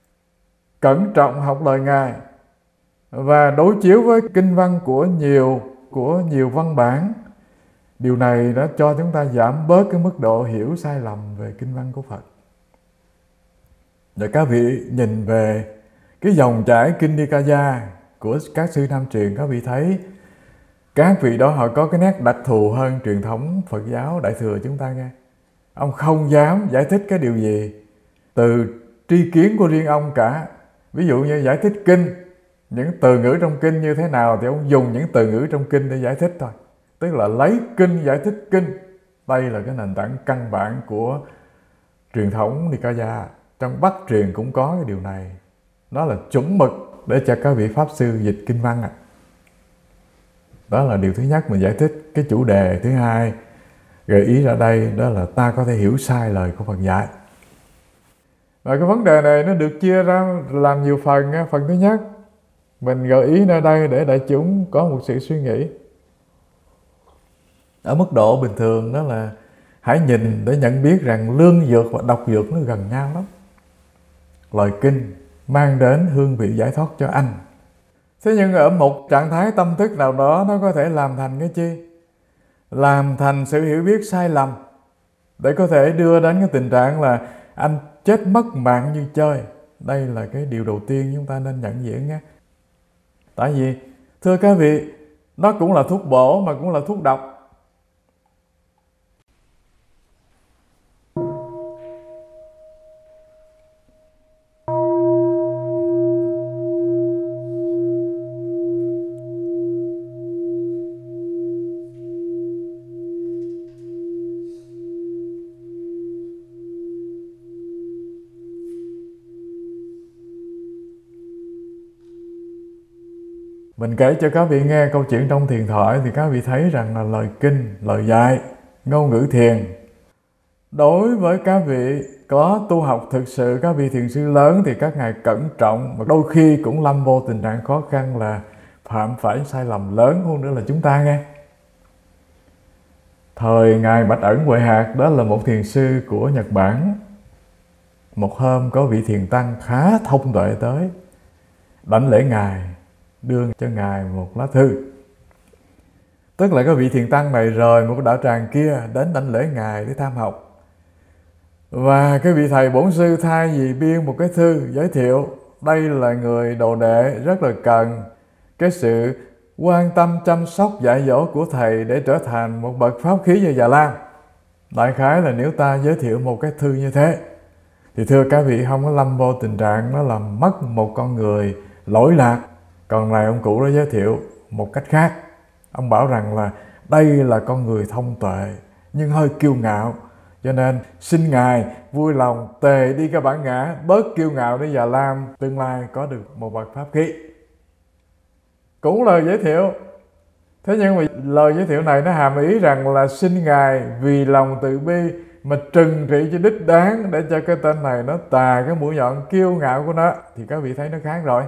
S1: cẩn trọng học lời Ngài và đối chiếu với kinh văn của nhiều của nhiều văn bản. Điều này đã cho chúng ta giảm bớt cái mức độ hiểu sai lầm về kinh văn của Phật. Và các vị nhìn về cái dòng chảy kinh Nikaya của các sư Nam truyền, các vị thấy các vị đó họ có cái nét đặc thù hơn truyền thống Phật giáo Đại Thừa chúng ta nghe. Ông không dám giải thích cái điều gì từ tri kiến của riêng ông cả. Ví dụ như giải thích kinh, những từ ngữ trong kinh như thế nào thì ông dùng những từ ngữ trong kinh để giải thích thôi. Tức là lấy kinh giải thích kinh. Đây là cái nền tảng căn bản của truyền thống Nikaya. Trong Bắc truyền cũng có cái điều này. nó là chuẩn mực để cho các vị Pháp Sư dịch kinh văn à. Đó là điều thứ nhất mình giải thích. Cái chủ đề thứ hai gợi ý ra đây đó là ta có thể hiểu sai lời của Phật dạy. Và cái vấn đề này nó được chia ra làm nhiều phần. Phần thứ nhất, mình gợi ý nơi đây để đại chúng có một sự suy nghĩ. Ở mức độ bình thường đó là hãy nhìn để nhận biết rằng lương dược và độc dược nó gần nhau lắm. Lời kinh mang đến hương vị giải thoát cho anh. Thế nhưng ở một trạng thái tâm thức nào đó nó có thể làm thành cái chi? Làm thành sự hiểu biết sai lầm để có thể đưa đến cái tình trạng là anh chết mất mạng như chơi. Đây là cái điều đầu tiên chúng ta nên nhận diện nhé. Tại vì thưa các vị, nó cũng là thuốc bổ mà cũng là thuốc độc. Mình kể cho các vị nghe câu chuyện trong thiền thoại thì các vị thấy rằng là lời kinh, lời dạy, ngôn ngữ thiền. Đối với các vị có tu học thực sự, các vị thiền sư lớn thì các ngài cẩn trọng mà đôi khi cũng lâm vô tình trạng khó khăn là phạm phải sai lầm lớn hơn nữa là chúng ta nghe. Thời ngài Bạch Ẩn Huệ Hạc, đó là một thiền sư của Nhật Bản. Một hôm có vị thiền tăng khá thông tuệ tới, đảnh lễ ngài, đưa cho ngài một lá thư. Tức là cái vị thiền tăng này rời một cái đạo tràng kia đến đảnh lễ ngài để tham học. Và cái vị thầy bổn sư thay vì biên một cái thư giới thiệu đây là người đồ đệ rất là cần cái sự quan tâm chăm sóc dạy dỗ của thầy để trở thành một bậc pháp khí về Già Lam. Đại khái là nếu ta giới thiệu một cái thư như thế thì thưa các vị không có lâm vô tình trạng nó làm mất một con người lỗi lạc. Còn này ông cụ đó giới thiệu một cách khác. Ông bảo rằng là đây là con người thông tuệ nhưng hơi kiêu ngạo, cho nên xin ngài vui lòng tề đi cái bản ngã, bớt kiêu ngạo để Già Lam tương lai có được một bậc pháp khí. Cũng lời giới thiệu. Thế nhưng mà lời giới thiệu này nó hàm ý rằng là xin ngài vì lòng từ bi mà trừng trị cho đích đáng để cho cái tên này nó tà cái mũi nhọn kiêu ngạo của nó. Thì các vị thấy nó khác rồi.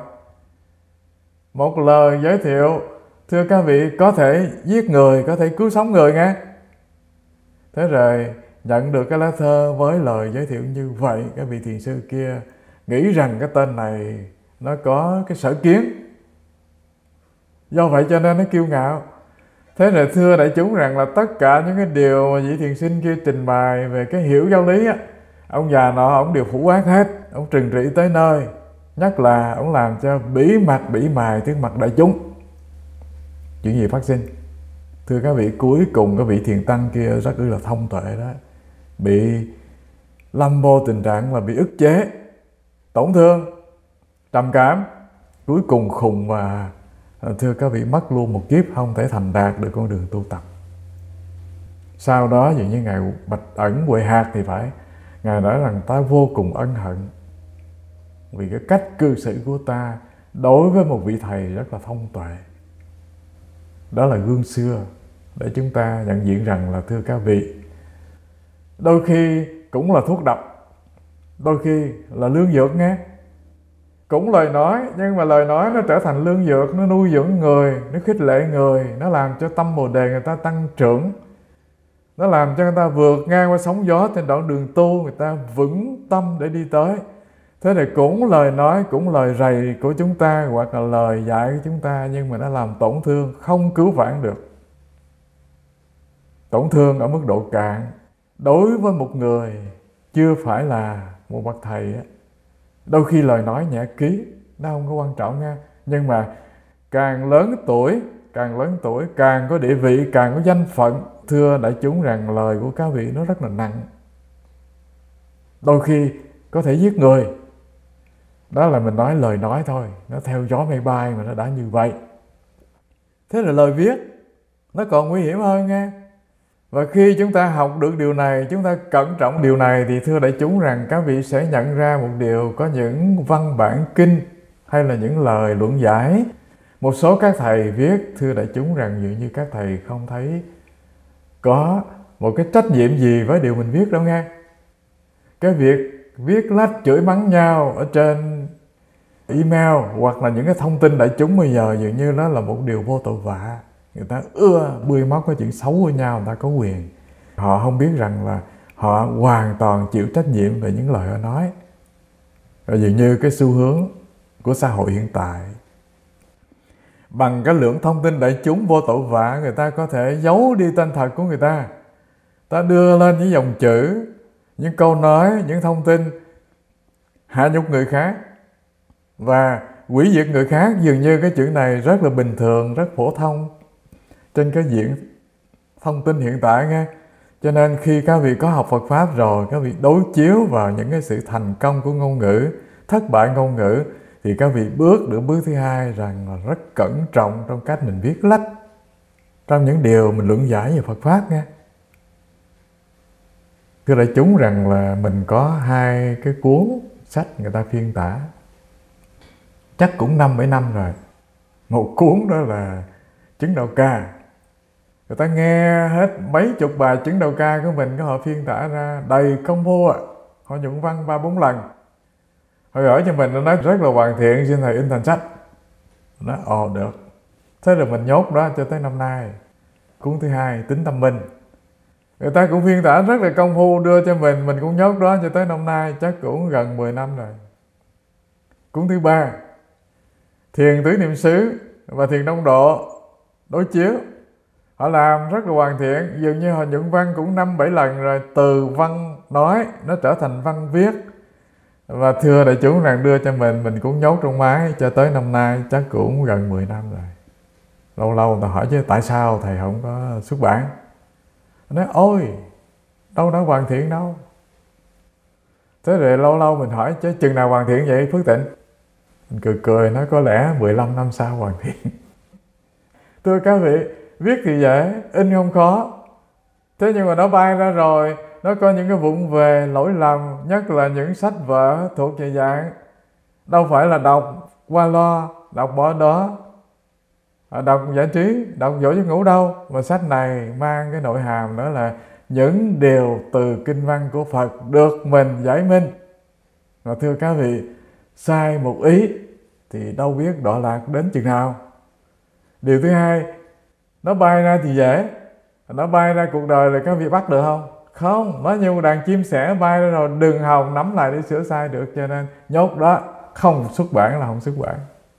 S1: Một lời giới thiệu, thưa các vị, có thể giết người, có thể cứu sống người nghe. Thế rồi nhận được cái lá thơ với lời giới thiệu như vậy, cái vị thiền sư kia nghĩ rằng cái tên này nó có cái sở kiến, do vậy cho nên nó kiêu ngạo. Thế rồi thưa đại chúng rằng là tất cả những cái điều mà vị thiền sinh kia trình bày về cái hiểu giáo lý á, ông già nọ ông đều phủ quát hết, ông trừng trị tới nơi. Nhất là ông làm cho bỉ mặt bỉ mài trước mặt đại chúng. Chuyện gì phát sinh? Thưa các vị, cuối cùng cái vị thiền tăng kia rất là thông tuệ đó, bị lâm vô tình trạng là bị ức chế, tổn thương, trầm cảm, cuối cùng khùng và thưa các vị mất luôn một kiếp, không thể thành đạt được con đường tu tập. Sau đó dường như ngài Bạch Ẩn Huệ Hạc thì phải, ngài nói rằng ta vô cùng ân hận vì cái cách cư xử của ta đối với một vị thầy rất là thông tuệ. Đó là gương xưa để chúng ta nhận diện rằng là thưa các vị, đôi khi cũng là thuốc độc, đôi khi là lương dược nghe. Cũng lời nói, nhưng mà lời nói nó trở thành lương dược, nó nuôi dưỡng người, nó khích lệ người, nó làm cho tâm Bồ Đề người ta tăng trưởng, nó làm cho người ta vượt ngang qua sóng gió trên đoạn đường tu, người ta vững tâm để đi tới. Thế thì cũng lời nói, cũng lời rầy của chúng ta hoặc là lời dạy của chúng ta, nhưng mà nó làm tổn thương, không cứu vãn được. Tổn thương ở mức độ cạn. Đối với một người chưa phải là một bậc thầy, đôi khi lời nói nhẹ ký, nó không có quan trọng nha. Nhưng mà càng lớn tuổi, càng lớn tuổi, càng có địa vị, càng có danh phận, thưa đại chúng rằng lời của các vị nó rất là nặng. Đôi khi có thể giết người. Đó là mình nói lời nói thôi, nó theo gió mây bay mà nó đã như vậy. Thế là lời viết nó còn nguy hiểm hơn nha. Và khi chúng ta học được điều này, chúng ta cẩn trọng điều này, thì thưa đại chúng rằng các vị sẽ nhận ra một điều: có những văn bản kinh hay là những lời luận giải, một số các thầy viết, thưa đại chúng rằng dường như các thầy không thấy có một cái trách nhiệm gì với điều mình viết đâu nghe. Cái việc viết lách chửi mắng nhau ở trên email hoặc là những cái thông tin đại chúng bây giờ dường như đó là một điều vô tội vạ. Người ta ưa bươi móc cái chuyện xấu với nhau, người ta có quyền. Họ không biết rằng là họ hoàn toàn chịu trách nhiệm về những lời họ nói. Và dường như cái xu hướng của xã hội hiện tại, bằng cái lượng thông tin đại chúng vô tội vạ, người ta có thể giấu đi tên thật của người ta. Ta đưa lên những dòng chữ, những câu nói, những thông tin hạ nhục người khác và hủy diệt người khác. Dường như cái chuyện này rất là bình thường, rất phổ thông trên cái diện thông tin hiện tại nghe. Cho nên khi các vị có học Phật Pháp rồi, các vị đối chiếu vào những cái sự thành công của ngôn ngữ, thất bại ngôn ngữ, thì các vị bước được bước thứ hai rằng là rất cẩn trọng trong cách mình viết lách, trong những điều mình luận giải về Phật Pháp nghe. Thưa đại chúng rằng là mình có hai cái cuốn sách người ta phiên tả, chắc cũng năm bảy năm rồi. Một cuốn đó là Chứng Đạo Ca. Người ta nghe hết mấy chục bài Chứng Đạo Ca của mình, có họ phiên tả ra đầy công phu ạ. Họ nhuận văn ba bốn lần. Họ gửi cho mình, nó nói rất là hoàn thiện, xin thầy in thành sách. Nó ồ được. Thế rồi mình nhốt đó cho tới năm nay. Cuốn thứ hai Tính Tâm Minh, người ta cũng phiên tả rất là công phu đưa cho mình, mình cũng nhốt đó cho tới năm nay, chắc cũng gần mười năm rồi. Cuốn thứ ba Thiền Tứ Niệm Xứ và Thiền Đông Độ đối chiếu, họ làm rất là hoàn thiện. Dường như họ nhuận văn cũng năm bảy lần rồi, từ văn nói nó trở thành văn viết. Và thưa đại chúng rằng đưa cho mình, mình cũng nhốt trong máy cho tới năm nay, chắc cũng gần mười năm rồi. Lâu lâu người ta hỏi chứ tại sao thầy không có xuất bản? Nói ôi, đâu đã hoàn thiện đâu. Thế rồi lâu lâu mình hỏi chứ chừng nào hoàn thiện vậy Phước Tịnh? Mình cười cười nói có lẽ mười lăm năm sau hoàn thiện. Thưa các vị, viết thì dễ, in không khó. Thế nhưng mà nó bay ra rồi, nó có những cái vụng về, lỗi lầm, nhất là những sách vở thuộc về dạng đâu phải là đọc qua lo, đọc bỏ đó, đọc giải trí, đọc dỗ giấc ngủ đâu. Mà sách này mang cái nội hàm đó là những điều từ kinh văn của Phật được mình giải minh. Và thưa các vị, sai một ý thì đâu biết đọa lạc đến chừng nào. Điều thứ hai, nó bay ra thì dễ, nó bay ra cuộc đời rồi các vị bắt được không? Không, nó như một đàn chim sẻ bay ra rồi, đừng hòng nắm lại để sửa sai được. Cho nên nhốt đó, không xuất bản là không xuất bản.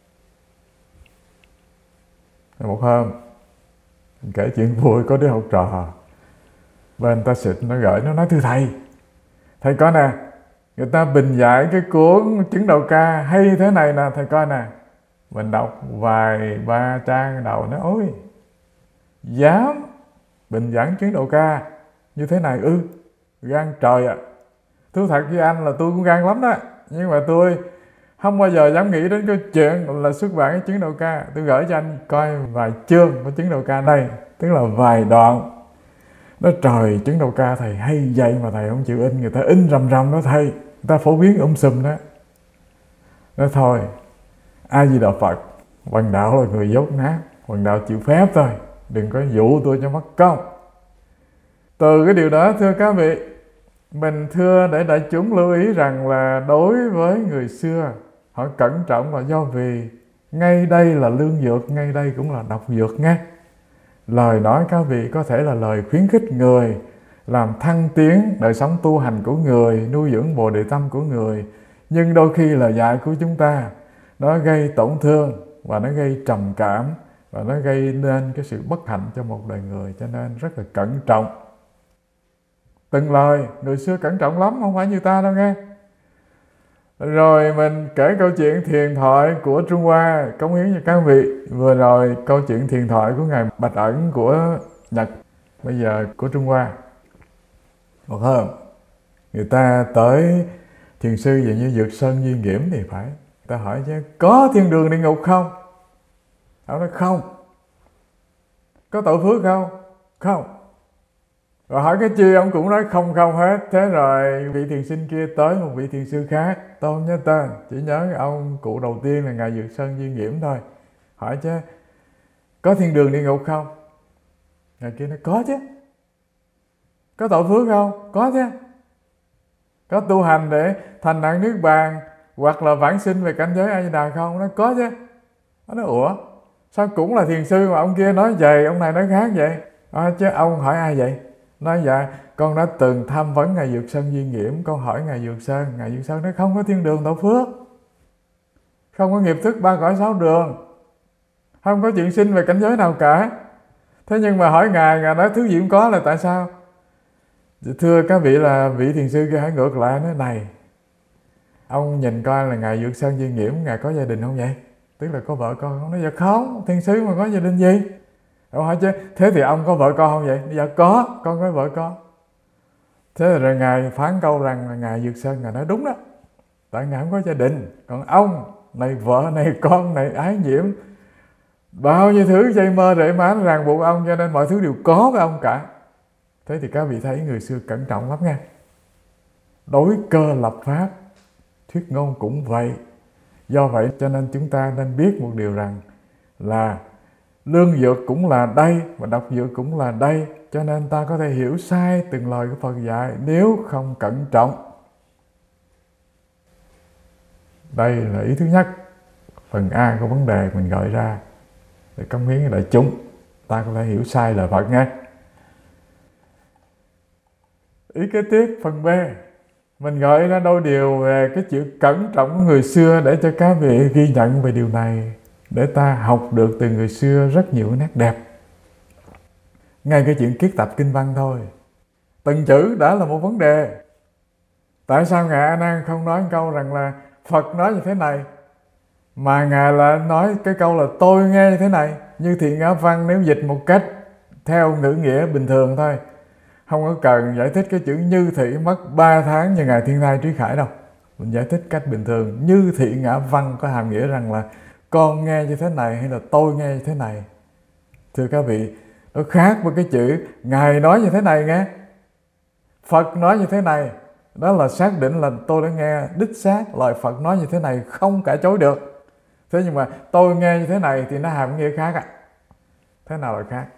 S1: Một hôm mình kể chuyện vui, có đứa học trò bên ta xịt, nó gửi, nó nói thưa thầy, thầy coi nè, người ta bình giải cái cuốn Chứng Đạo Ca hay thế này nè, thầy coi nè. Mình đọc vài ba trang đầu, nó ôi, dám bình giảng Chứng Đạo Ca như thế này ư? Gan trời ạ. À. Thú thật với anh là tôi cũng gan lắm đó, nhưng mà tôi không bao giờ dám nghĩ đến cái chuyện là xuất bản cái Chứng Đạo Ca. Tôi gửi cho anh coi vài chương của Chứng Đạo Ca đây, tức là vài đoạn. Nói trời, Chứng Đạo Ca thầy hay vậy mà thầy không chịu in, người ta in rầm rầm đó thầy, người ta phổ biến um sùm đó. Nói thôi, A Di Đà Phật, Hoàng đạo là người dốt nát, Hoàng đạo chịu phép thôi, đừng có dụ tôi cho mất công. Từ cái điều đó thưa các vị, mình thưa để đại chúng lưu ý rằng là đối với người xưa, họ cẩn trọng là do vì ngay đây là lương dược, ngay đây cũng là độc dược nghe. Lời nói các vị có thể là lời khuyến khích người, làm thăng tiến đời sống tu hành của người, nuôi dưỡng bồ đề tâm của người. Nhưng đôi khi lời dạy của chúng ta nó gây tổn thương và nó gây trầm cảm và nó gây nên cái sự bất hạnh cho một đời người. Cho nên rất là cẩn trọng. Từng lời, người xưa cẩn trọng lắm, không phải như ta đâu nghe. Rồi mình kể câu chuyện thiền thoại của Trung Hoa cống hiến cho các vị. Vừa rồi câu chuyện thiền thoại của Ngài Bạch Ẩn của Nhật, bây giờ của Trung Hoa. Một hôm, người ta tới thiền sư về như Dược Sơn Duy Nghiễm thì phải. Người ta hỏi chứ, có thiên đường địa ngục không? Ông nói không. Có tội phước không? Không. Rồi hỏi cái chi ông cũng nói không không hết. Thế rồi vị thiền sinh kia tới một vị thiền sư khác, tôi không nhớ tên, chỉ nhớ ông cụ đầu tiên là ngài Dược Sơn Duy Nghiễm thôi. Hỏi chứ có thiên đường địa ngục không? Ngài kia nói có chứ. Có tội phước không? Có chứ. Có tu hành để thành nạn niết bàn hoặc là vãng sinh về cảnh giới A Di Đà không? Nó có chứ. Nó nói ủa, sao cũng là thiền sư mà ông kia nói vậy, ông này nói khác vậy? À, chứ ông hỏi ai vậy? Nói dạ, con đã từng tham vấn ngài Dược Sơn Duy Nghiễm, con hỏi ngài Dược Sơn, ngài Dược Sơn nói không có thiên đường tội phước, không có nghiệp thức ba cõi sáu đường, không có chuyện sinh về cảnh giới nào cả. Thế nhưng mà hỏi ngài, ngài nói thứ gì cũng có là tại sao? Thưa các vị, là vị thiền sư kia hỏi ngược lại, nói này, ông nhìn coi là ngài Dược Sơn Duy Nghiễm, ngài có gia đình không vậy? Tức là có vợ con không? Nói dạ không, thiền sư mà có gia đình gì? Ông hỏi chứ thế thì ông có vợ con không vậy? Dạ có, con có vợ con. Thế rồi ngài phán câu rằng là ngài Dược Sơn, ngài nói đúng đó, tại ngài không có gia đình. Còn ông này, vợ này, con này, ái nhiễm, bao nhiêu thứ dây mơ rễ má nó ràng buộc ông, cho nên mọi thứ đều có với ông cả. Thế thì các vị thấy người xưa cẩn trọng lắm nha. Đối cơ lập pháp, thuyết ngôn cũng vậy. Do vậy cho nên chúng ta nên biết một điều rằng là lương dược cũng là đây và độc dược cũng là đây, cho nên ta có thể hiểu sai từng lời của Phật dạy nếu không cẩn trọng. Đây là ý thứ nhất, phần A của vấn đề mình gọi ra để cống hiến đại chúng, ta có thể hiểu sai lời Phật nghe. Ý kế tiếp, phần B, mình gọi ra đôi điều về cái chữ cẩn trọng của người xưa để cho các vị ghi nhận về điều này, để ta học được từ người xưa rất nhiều nét đẹp. Ngay cái chuyện kiết tập kinh văn thôi, từng chữ đã là một vấn đề. Tại sao ngài A Nan không nói câu rằng là Phật nói như thế này, mà ngài lại nói cái câu là tôi nghe như thế này? Như Thiện Ngã Văn nếu dịch một cách theo ngữ nghĩa bình thường thôi, không có cần giải thích cái chữ như thị mất ba tháng như ngài Thiên Thai Trí Khải đâu. Mình giải thích cách bình thường. Như Thị Ngã Văn có hàm nghĩa rằng là con nghe như thế này hay là tôi nghe như thế này. Thưa các vị, nó khác với cái chữ ngài nói như thế này nghe, Phật nói như thế này. Đó là xác định là tôi đã nghe đích xác lời Phật nói như thế này, không cãi chối được. Thế nhưng mà tôi nghe như thế này thì nó hàm nghĩa khác ạ. À. Thế nào là khác?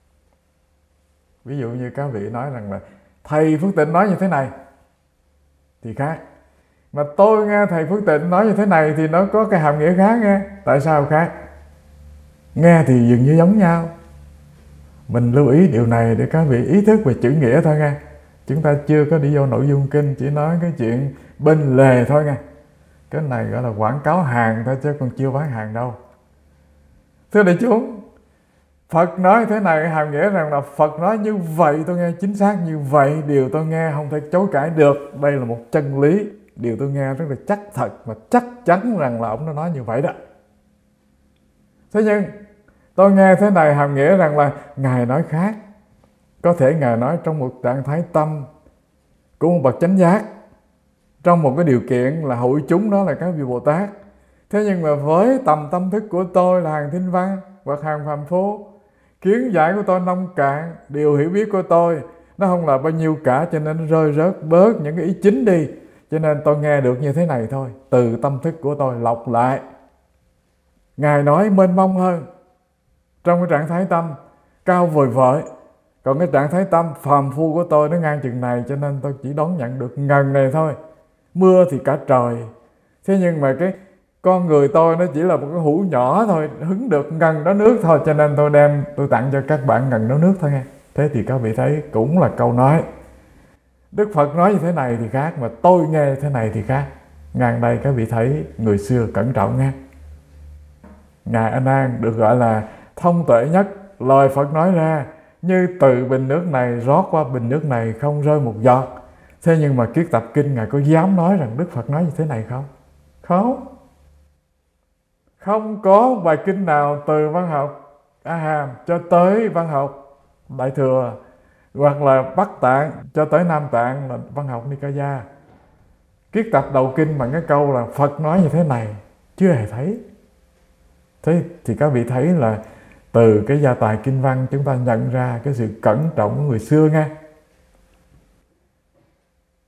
S1: Ví dụ như các vị nói rằng là thầy Phước Tịnh nói như thế này thì khác, mà tôi nghe thầy Phước Tịnh nói như thế này thì nó có cái hàm nghĩa khác nghe. Tại sao khác? Nghe thì dường như giống nhau. Mình lưu ý điều này để các vị ý thức về chữ nghĩa thôi nghe. Chúng ta chưa có đi vô nội dung kinh, chỉ nói cái chuyện bên lề thôi nghe. Cái này gọi là quảng cáo hàng thôi chứ còn chưa bán hàng đâu. Thưa đại chúng, Phật nói thế này hàm nghĩa rằng là Phật nói như vậy, tôi nghe chính xác như vậy, điều tôi nghe không thể chối cãi được. Đây là một chân lý, điều tôi nghe rất là chắc thật và chắc chắn rằng là ông đã nói như vậy đó. Thế nhưng tôi nghe thế này hàm nghĩa rằng là ngài nói khác. Có thể ngài nói trong một trạng thái tâm của một bậc chánh giác, trong một cái điều kiện là hội chúng đó là các vị Bồ Tát. Thế nhưng mà với tầm tâm thức của tôi là hàng thinh văn hoặc hàng phàm phu, kiến giải của tôi nông cạn, điều hiểu biết của tôi nó không là bao nhiêu cả, cho nên rơi rớt bớt những cái ý chính đi. Cho nên tôi nghe được như thế này thôi, từ tâm thức của tôi lọc lại. Ngài nói mênh mông hơn, trong cái trạng thái tâm cao vời vợi. Còn cái trạng thái tâm phàm phu của tôi nó ngang chừng này, cho nên tôi chỉ đón nhận được ngần này thôi. Mưa thì cả trời. Thế nhưng mà cái con người tôi nó chỉ là một cái hũ nhỏ thôi, hứng được ngần đó nước thôi, cho nên tôi đem tôi tặng cho các bạn ngần đó nước thôi nghe. Thế thì các vị thấy cũng là câu nói. Đức Phật nói như thế này thì khác, mà tôi nghe thế này thì khác. Ngang đây các vị thấy người xưa cẩn trọng nghe. Ngài A Nan được gọi là thông tuệ nhất, lời Phật nói ra như từ bình nước này rót qua bình nước này không rơi một giọt. Thế nhưng mà kiết tập kinh ngài có dám nói rằng Đức Phật nói như thế này không? Không. Không có bài kinh nào từ văn học A Hàm cho tới văn học Đại Thừa, hoặc là Bắc Tạng cho tới Nam Tạng là văn học Nikaya, kiết tập đầu kinh bằng cái câu là Phật nói như thế này, chưa hề thấy. Thế thì các vị thấy là từ cái gia tài kinh văn chúng ta nhận ra cái sự cẩn trọng của người xưa nghe.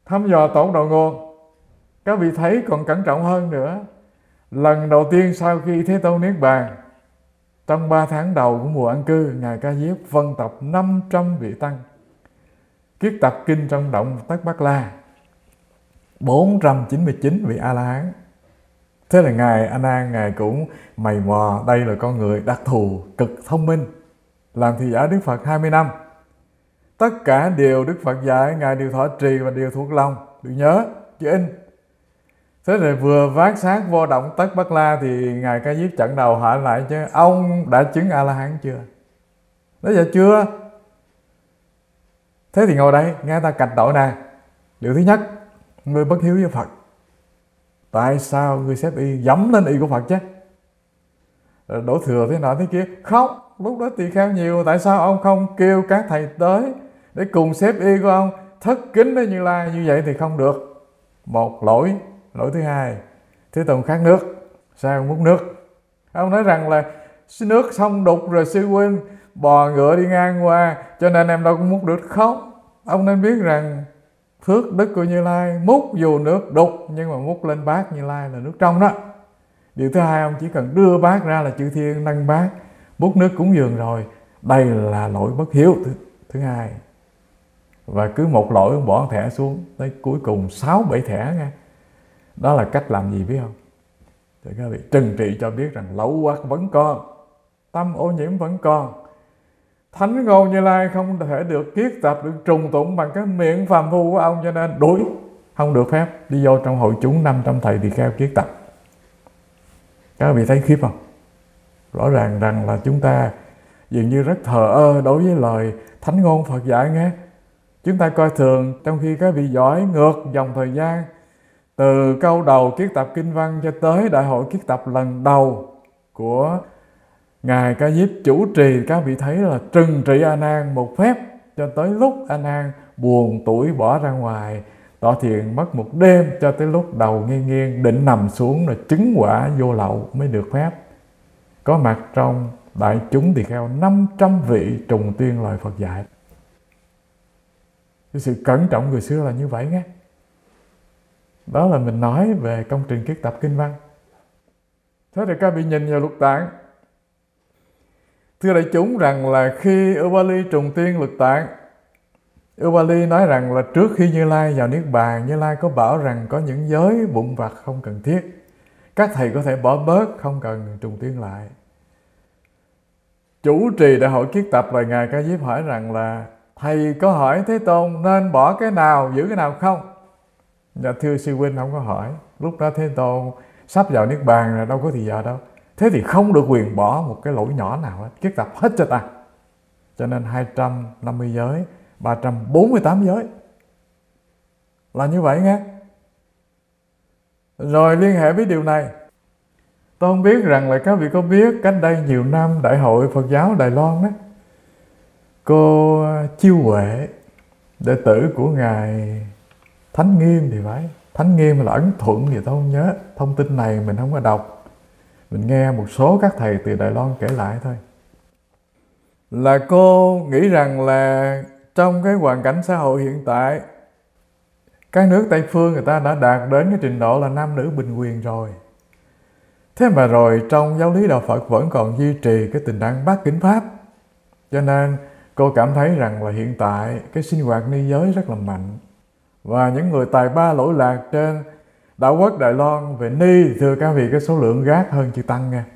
S1: thăm dò tổn độ nguồn. Các vị thấy còn cẩn trọng hơn nữa. Lần đầu tiên sau khi Thế Tôn Niết Bàn, trong ba tháng đầu của mùa an cư, Ngài Ca Diếp phân tập năm trăm vị tăng, kiết tập kinh trong động Tất Bát La, bốn trăm chín mươi chín vị A-la-hán. Thế là Ngài A Nan, Ngài cũng mày mò, đây là con người đặc thù, cực thông minh, làm thị giả Đức Phật hai mươi năm. Tất cả điều Đức Phật dạy, Ngài đều thọ trì và đều thuộc lòng, đều nhớ, chứ in. Thế rồi vừa vác xác vô động Tất Bát La thì Ngài Ca Diếp chặn đầu hỏi lại chứ: ông đã chứng A-la-hán chưa? Nói dạ chưa. Thế thì ngồi đây, nghe ta cạch tội nè. Điều thứ nhất, ngươi bất hiếu với Phật. Tại sao ngươi xếp y dẫm lên y của Phật chứ? Đổ thừa thế nọ thế kia. Không, lúc đó tỳ kheo nhiều, tại sao ông không kêu các thầy tới để cùng xếp y của ông thất kính với Như Lai? Như vậy thì không được. Một lỗi. Lỗi thứ hai, Thế Tôn khát nước, sao ông múc nước? Ông nói rằng là nước sông đục rồi sư huynh bò ngựa đi ngang qua, cho nên em đâu có múc được. Không, ông nên biết rằng phước đức của Như Lai, múc dù nước đục nhưng mà múc lên bát Như Lai là nước trong đó. Điều thứ hai, ông chỉ cần đưa bát ra là chư thiên nâng bát múc nước cúng dường rồi. Đây là lỗi bất hiếu thứ, thứ hai. Và cứ một lỗi ông bỏ thẻ xuống, tới cuối cùng sáu bảy thẻ nha. Đó là cách làm gì biết không? Thì các vị trừng trị cho biết rằng lậu hoặc vẫn còn, tâm ô nhiễm vẫn còn. Thánh ngôn Như Lai không thể được kiết tập, được trùng tụng bằng cái miệng phàm phu của ông, cho nên đuổi, không được phép đi vô trong hội chúng năm trăm thầy tỳ kheo kiết tập. Các vị thấy khiếp không? Rõ ràng rằng là chúng ta dường như rất thờ ơ đối với lời thánh ngôn Phật dạy nghe. Chúng ta coi thường, trong khi các vị giỏi ngược dòng thời gian, từ câu đầu kiết tập kinh văn cho tới đại hội kiết tập lần đầu của Ngài Ca Diếp chủ trì, các vị thấy là trừng trị A Nan một phép, cho tới lúc A Nan buồn tủi bỏ ra ngoài tọa thiền mất một đêm, cho tới lúc đầu nghiêng nghiêng định nằm xuống rồi chứng quả vô lậu mới được phép có mặt trong đại chúng tỳ kheo năm trăm vị trùng tuyên lời Phật dạy. Cái sự cẩn trọng người xưa là như vậy nghe. Đó là mình nói về công trình kiết tập kinh văn. Thế thì các vị nhìn vào luật tạng. Thưa đại chúng rằng là khi Ubali trùng tuyên luật tạng, Ubali nói rằng là trước khi Như Lai vào Niết Bàn, Như Lai có bảo rằng có những giới vụn vặt không cần thiết, các thầy có thể bỏ bớt, không cần trùng tuyên lại. Chủ trì đại hội kiết tập lời Ngài Ca Diếp hỏi rằng là thầy có hỏi Thế Tôn nên bỏ cái nào giữ cái nào không? Dạ thưa sư huynh không có hỏi. Lúc đó Thế Tôn sắp vào Niết Bàn rồi, đâu có thì giờ đâu. Thế thì không được quyền bỏ một cái lỗi nhỏ nào hết, kiết tập hết cho ta. Cho nên hai trăm năm mươi giới, ba trăm bốn mươi tám giới là như vậy nghe. Rồi liên hệ với điều này, tôi không biết rằng là các vị có biết cách đây nhiều năm Đại hội Phật giáo Đài Loan đó, cô Chiêu Huệ, đệ tử của Ngài Thánh Nghiêm thì phải, Thánh Nghiêm là Ấn Thuận thì tôi không nhớ, thông tin này mình không có đọc, mình nghe một số các thầy từ Đài Loan kể lại thôi. Là cô nghĩ rằng là trong cái hoàn cảnh xã hội hiện tại, các nước Tây Phương người ta đã đạt đến cái trình độ là nam nữ bình quyền rồi. Thế mà rồi trong giáo lý đạo Phật vẫn còn duy trì cái tình trạng bát kính pháp. Cho nên cô cảm thấy rằng là hiện tại cái sinh hoạt ni giới rất là mạnh. Và những người tài ba lỗi lạc trên đảo quốc Đài Loan về ni, thưa các vị, cái số lượng gác hơn chư Tăng nha.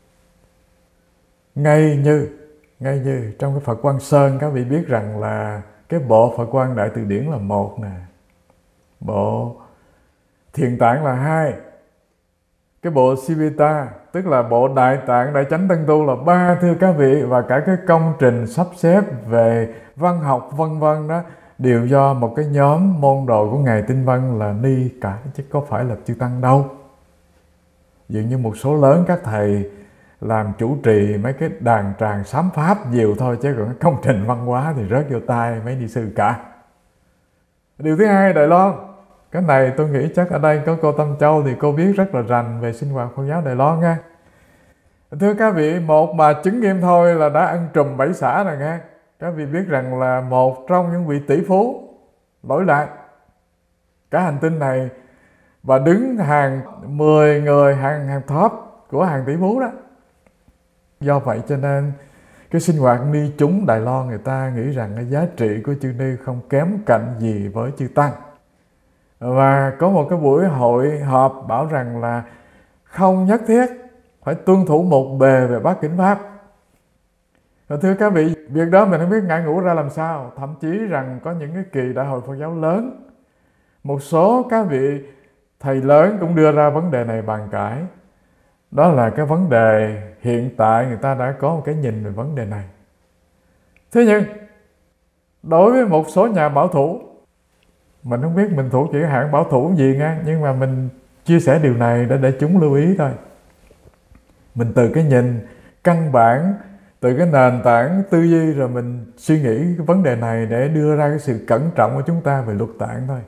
S1: Ngay như, ngay như trong cái Phật Quang Sơn, các vị biết rằng là cái bộ Phật Quang Đại Từ Điển là một nè, bộ Thiền Tạng là hai, cái bộ Sivita tức là bộ Đại Tạng Đại Chánh Tân Tu là ba, thưa các vị. Và cả cái công trình sắp xếp về văn học vân vân đó đều do một cái nhóm môn đồ của Ngài Tinh Văn là ni cả, chứ có phải là chư Tăng đâu. Dường như một số lớn các thầy làm chủ trì mấy cái đàn tràng sám pháp nhiều thôi, chứ còn cái công trình văn hóa thì rớt vô tay mấy ni sư cả. Điều thứ hai, Đài Loan, cái này tôi nghĩ chắc ở đây có cô Tâm Châu thì cô biết rất là rành về sinh hoạt Phật giáo Đài Loan nha. Thưa các vị, một bà chứng nghiêm thôi là đã ăn trùm bảy xã rồi nghe. Các vị biết rằng là một trong những vị tỷ phú lỗi lạc cả hành tinh này và đứng hàng mười người hàng hàng top của hàng tỷ phú đó. Do vậy cho nên cái sinh hoạt ni chúng Đài Loan người ta nghĩ rằng cái giá trị của chư Ni không kém cạnh gì với chư Tăng. Và có một cái buổi hội họp bảo rằng là không nhất thiết phải tuân thủ một bề về bát kính pháp. Và thưa các vị, việc đó mình không biết ngại ngủ ra làm sao. Thậm chí rằng có những cái kỳ đại hội Phật giáo lớn, một số các vị thầy lớn cũng đưa ra vấn đề này bàn cãi. Đó là cái vấn đề hiện tại người ta đã có một cái nhìn về vấn đề này. Thế nhưng đối với một số nhà bảo thủ, mình không biết mình thuộc chỉ hạng bảo thủ gì nha, nhưng mà mình chia sẻ điều này để để chúng lưu ý thôi. Mình từ cái nhìn căn bản, từ cái nền tảng tư duy rồi mình suy nghĩ cái vấn đề này để đưa ra cái sự cẩn trọng của chúng ta về luật tạng thôi.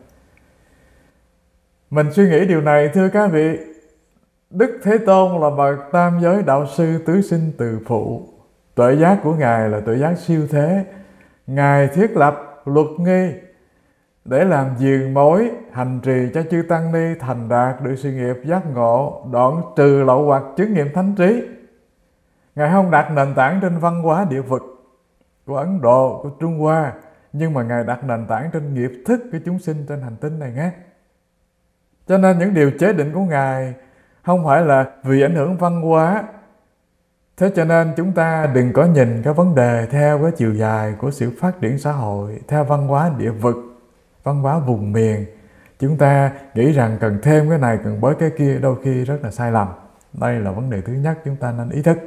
S1: Mình suy nghĩ điều này, thưa các vị, Đức Thế Tôn là bậc tam giới đạo sư tứ sinh từ phụ. Tuệ giác của Ngài là tuệ giác siêu thế. Ngài thiết lập luật nghi để làm diền mối hành trì cho chư Tăng Ni thành đạt được sự nghiệp giác ngộ, đoạn trừ lậu hoặc chứng nghiệm thánh trí. Ngài không đặt nền tảng trên văn hóa địa vực của Ấn Độ, của Trung Hoa, nhưng mà Ngài đặt nền tảng trên nghiệp thức của chúng sinh trên hành tinh này nghe. Cho nên những điều chế định của Ngài không phải là vì ảnh hưởng văn hóa. Thế cho nên chúng ta đừng có nhìn cái vấn đề theo cái chiều dài của sự phát triển xã hội, theo văn hóa địa vực, văn hóa vùng miền. Chúng ta nghĩ rằng cần thêm cái này, cần bớt cái kia, đôi khi rất là sai lầm. Đây là vấn đề thứ nhất chúng ta nên ý thức.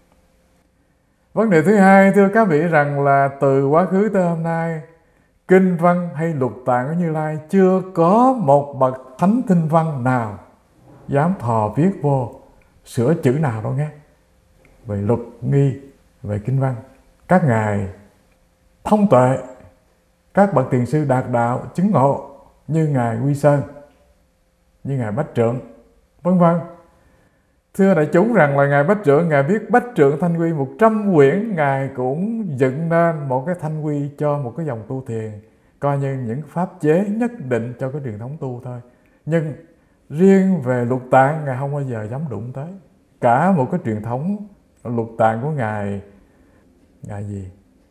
S1: Vấn đề thứ hai, thưa các vị, rằng là từ quá khứ tới hôm nay, kinh văn hay luật tạng của Như Lai chưa có một bậc thánh tinh văn nào dám thò viết vô sửa chữ nào đâu nghe. Về luật nghi, về kinh văn, các ngài thông tuệ, các bậc tiền sư đạt đạo chứng ngộ như ngài Quy Sơn, như ngài Bách Trượng, vân vân. Thưa đại chúng rằng là ngài Bách Trượng, ngài viết Bách Trượng Thanh Quy một trăm quyển, ngài cũng dựng nên một cái thanh quy cho một cái dòng tu thiền, coi như những pháp chế nhất định cho cái truyền thống tu thôi. Nhưng riêng về luật tạng ngài không bao giờ dám đụng tới. Cả một cái truyền thống luật tạng của ngài, ngài gì?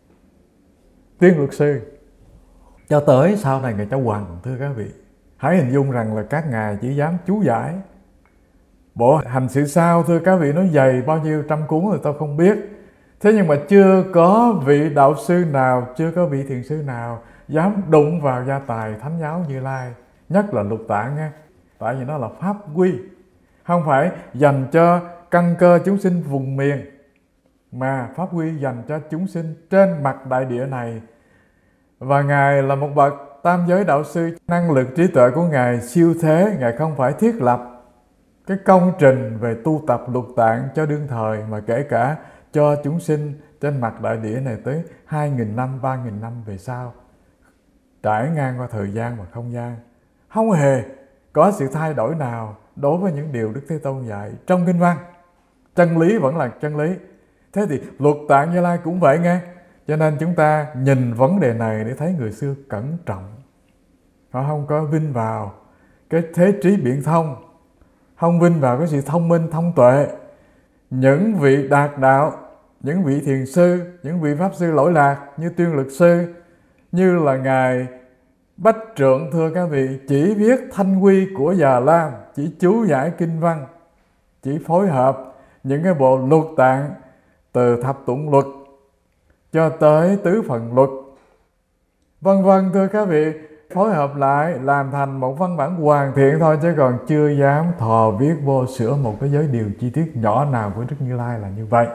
S1: Tiên luật sư, cho tới sau này ngài Cháu Hoằng, thưa các vị. Hãy hình dung rằng là các ngài chỉ dám chú giải. Bộ hành sự sao, thưa các vị, nó dày bao nhiêu trăm cuốn thì tôi không biết. Thế nhưng mà chưa có vị đạo sư nào, chưa có vị thiền sư nào dám đụng vào gia tài thánh giáo Như Lai, nhất là luật tạng nghe. Tại vì nó là pháp quy, không phải dành cho căn cơ chúng sinh vùng miền, mà pháp quy dành cho chúng sinh trên mặt đại địa này. Và ngài là một bậc tam giới đạo sư, năng lực trí tuệ của ngài siêu thế. Ngài không phải thiết lập cái công trình về tu tập luật tạng cho đương thời, mà kể cả cho chúng sinh trên mặt đại địa này tới hai nghìn năm, ba nghìn năm về sau, trải ngang qua thời gian và không gian. Không hề có sự thay đổi nào đối với những điều Đức Thế Tôn dạy trong kinh văn. Chân lý vẫn là chân lý. Thế thì luật tạng Như Lai cũng vậy nghe. Cho nên chúng ta nhìn vấn đề này để thấy người xưa cẩn trọng. Họ không có vinh vào cái thế trí biện thông, không vinh vào cái sự thông minh, thông tuệ. Những vị đạt đạo, những vị thiền sư, những vị pháp sư lỗi lạc như Tuyên Lực Sư, như là ngài Bách Trượng, thưa các vị, chỉ viết thanh quy của Già Lam, chỉ chú giải kinh văn, chỉ phối hợp những cái bộ luật tạng từ thập tụng luật cho tới tứ phần luật, vân vân, thưa các vị, phối hợp lại làm thành một văn bản hoàn thiện thôi, chứ còn chưa dám thò viết vô sửa một cái giới điều chi tiết nhỏ nào của Đức Như Lai là như vậy.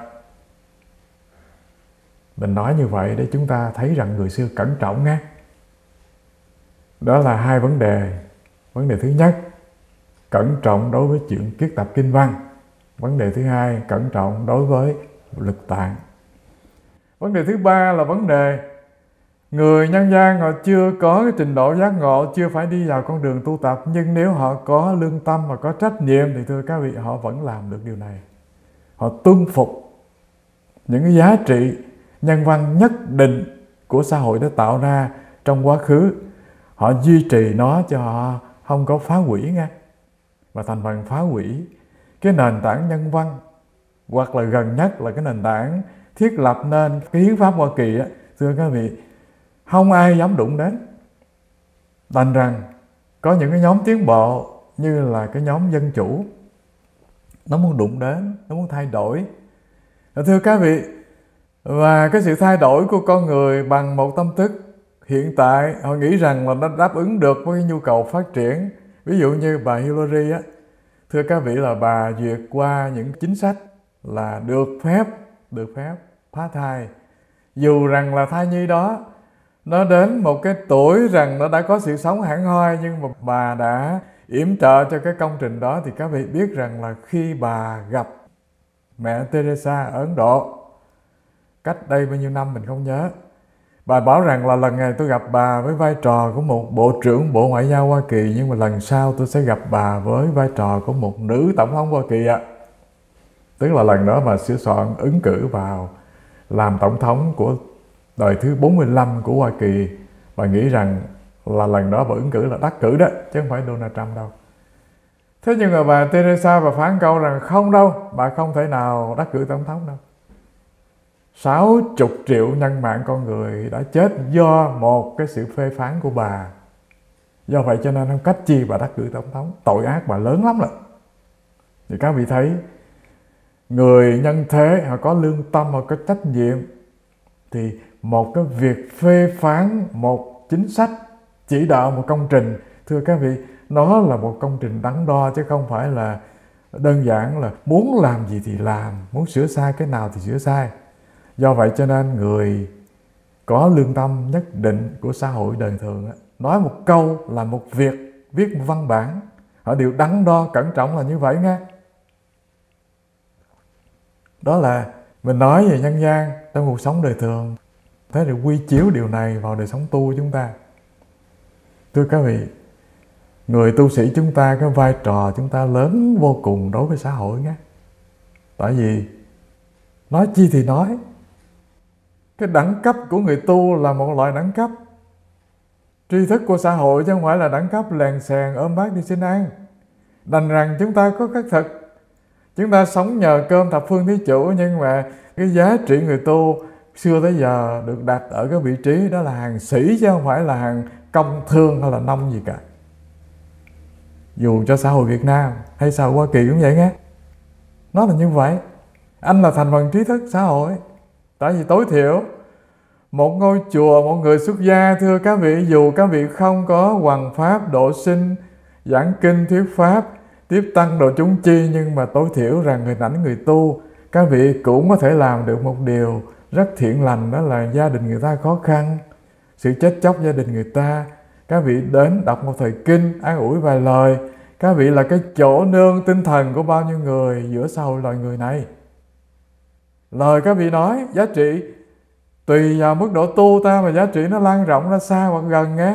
S1: Mình nói như vậy để chúng ta thấy rằng người xưa cẩn trọng nghe. Đó là hai vấn đề. Vấn đề thứ nhất, cẩn trọng đối với chuyện kiết tập kinh văn. Vấn đề thứ hai, cẩn trọng đối với luật tạng. Vấn đề thứ ba là vấn đề người nhân gian họ chưa có cái trình độ giác ngộ, chưa phải đi vào con đường tu tập, nhưng nếu họ có lương tâm và có trách nhiệm thì thưa các vị, họ vẫn làm được điều này. Họ tuân phục những cái giá trị nhân văn nhất định của xã hội đã tạo ra trong quá khứ. Họ duy trì nó cho họ không có phá hủy nha, mà thành phần phá hủy cái nền tảng nhân văn, hoặc là gần nhất là cái nền tảng thiết lập nên cái hiến pháp Hoa Kỳ á, thưa các vị, không ai dám đụng đến. Đành rằng có những cái nhóm tiến bộ như là cái nhóm dân chủ, nó muốn đụng đến, nó muốn thay đổi. Thưa các vị, và cái sự thay đổi của con người bằng một tâm thức hiện tại, họ nghĩ rằng là nó đáp ứng được với cái nhu cầu phát triển. Ví dụ như bà Hillary á, thưa các vị, là bà duyệt qua những chính sách là được phép, được phép phá thai. Dù rằng là thai nhi đó nó đến một cái tuổi rằng nó đã có sự sống hẳn hoi, nhưng mà bà đã yểm trợ cho cái công trình đó. Thì các vị biết rằng là khi bà gặp mẹ Teresa ở Ấn Độ cách đây bao nhiêu năm mình không nhớ, bà bảo rằng là lần này tôi gặp bà với vai trò của một bộ trưởng Bộ Ngoại giao Hoa Kỳ, nhưng mà lần sau tôi sẽ gặp bà với vai trò của một nữ tổng thống Hoa Kỳ ạ. Tức là lần đó bà sửa soạn ứng cử vào làm tổng thống của đời thứ bốn mươi lăm của Hoa Kỳ. Bà nghĩ rằng là lần đó bà ứng cử là đắc cử đó, chứ không phải Donald Trump đâu. Thế nhưng mà bà Teresa bà phán câu rằng không đâu, bà không thể nào đắc cử tổng thống đâu. sáu mươi triệu nhân mạng con người đã chết do một cái sự phê phán của bà. Do vậy cho nên không cách chi bà đắc cử tổng thống. Tội ác bà lớn lắm rồi. Thì các vị thấy, người nhân thế họ có lương tâm, họ có trách nhiệm, thì một cái việc phê phán một chính sách, chỉ đạo một công trình, thưa các vị, nó là một công trình đắn đo, chứ không phải là đơn giản là muốn làm gì thì làm, muốn sửa sai cái nào thì sửa sai. Do vậy cho nên người có lương tâm nhất định của xã hội đời thường nói một câu là một việc, viết một văn bản, họ đều đắn đo cẩn trọng là như vậy nha. Đó là mình nói về nhân gian trong cuộc sống đời thường. Thế thì quy chiếu điều này vào đời sống tu chúng ta. Thưa các vị, người tu sĩ chúng ta, cái vai trò chúng ta lớn vô cùng đối với xã hội nhé. Tại vì nói chi thì nói, cái đẳng cấp của người tu là một loại đẳng cấp tri thức của xã hội, chứ không phải là đẳng cấp lèn xèn ôm bát đi xin ăn. Đành rằng chúng ta có khắc thực, chúng ta sống nhờ cơm thập phương thí chủ, nhưng mà cái giá trị người tu xưa tới giờ được đặt ở cái vị trí đó là hàng sĩ, chứ không phải là hàng công thương hay là nông gì cả. Dù cho xã hội Việt Nam hay xã hội Hoa Kỳ cũng vậy nghe. Nó là như vậy. Anh là thành phần trí thức xã hội. Tại vì tối thiểu một ngôi chùa, một người xuất gia, thưa các vị, dù các vị không có hoằng pháp, độ sinh, giảng kinh, thuyết pháp, tiếp tăng độ chúng chi, nhưng mà tối thiểu rằng người ảnh người tu, các vị cũng có thể làm được một điều rất thiện lành, đó là gia đình người ta khó khăn, sự chết chóc gia đình người ta, các vị đến đọc một thời kinh, an ủi vài lời. Các vị là cái chỗ nương tinh thần của bao nhiêu người giữa xã hội loài người này. Lời các vị nói giá trị tùy vào mức độ tu ta mà giá trị nó lan rộng ra xa hoặc gần nhé.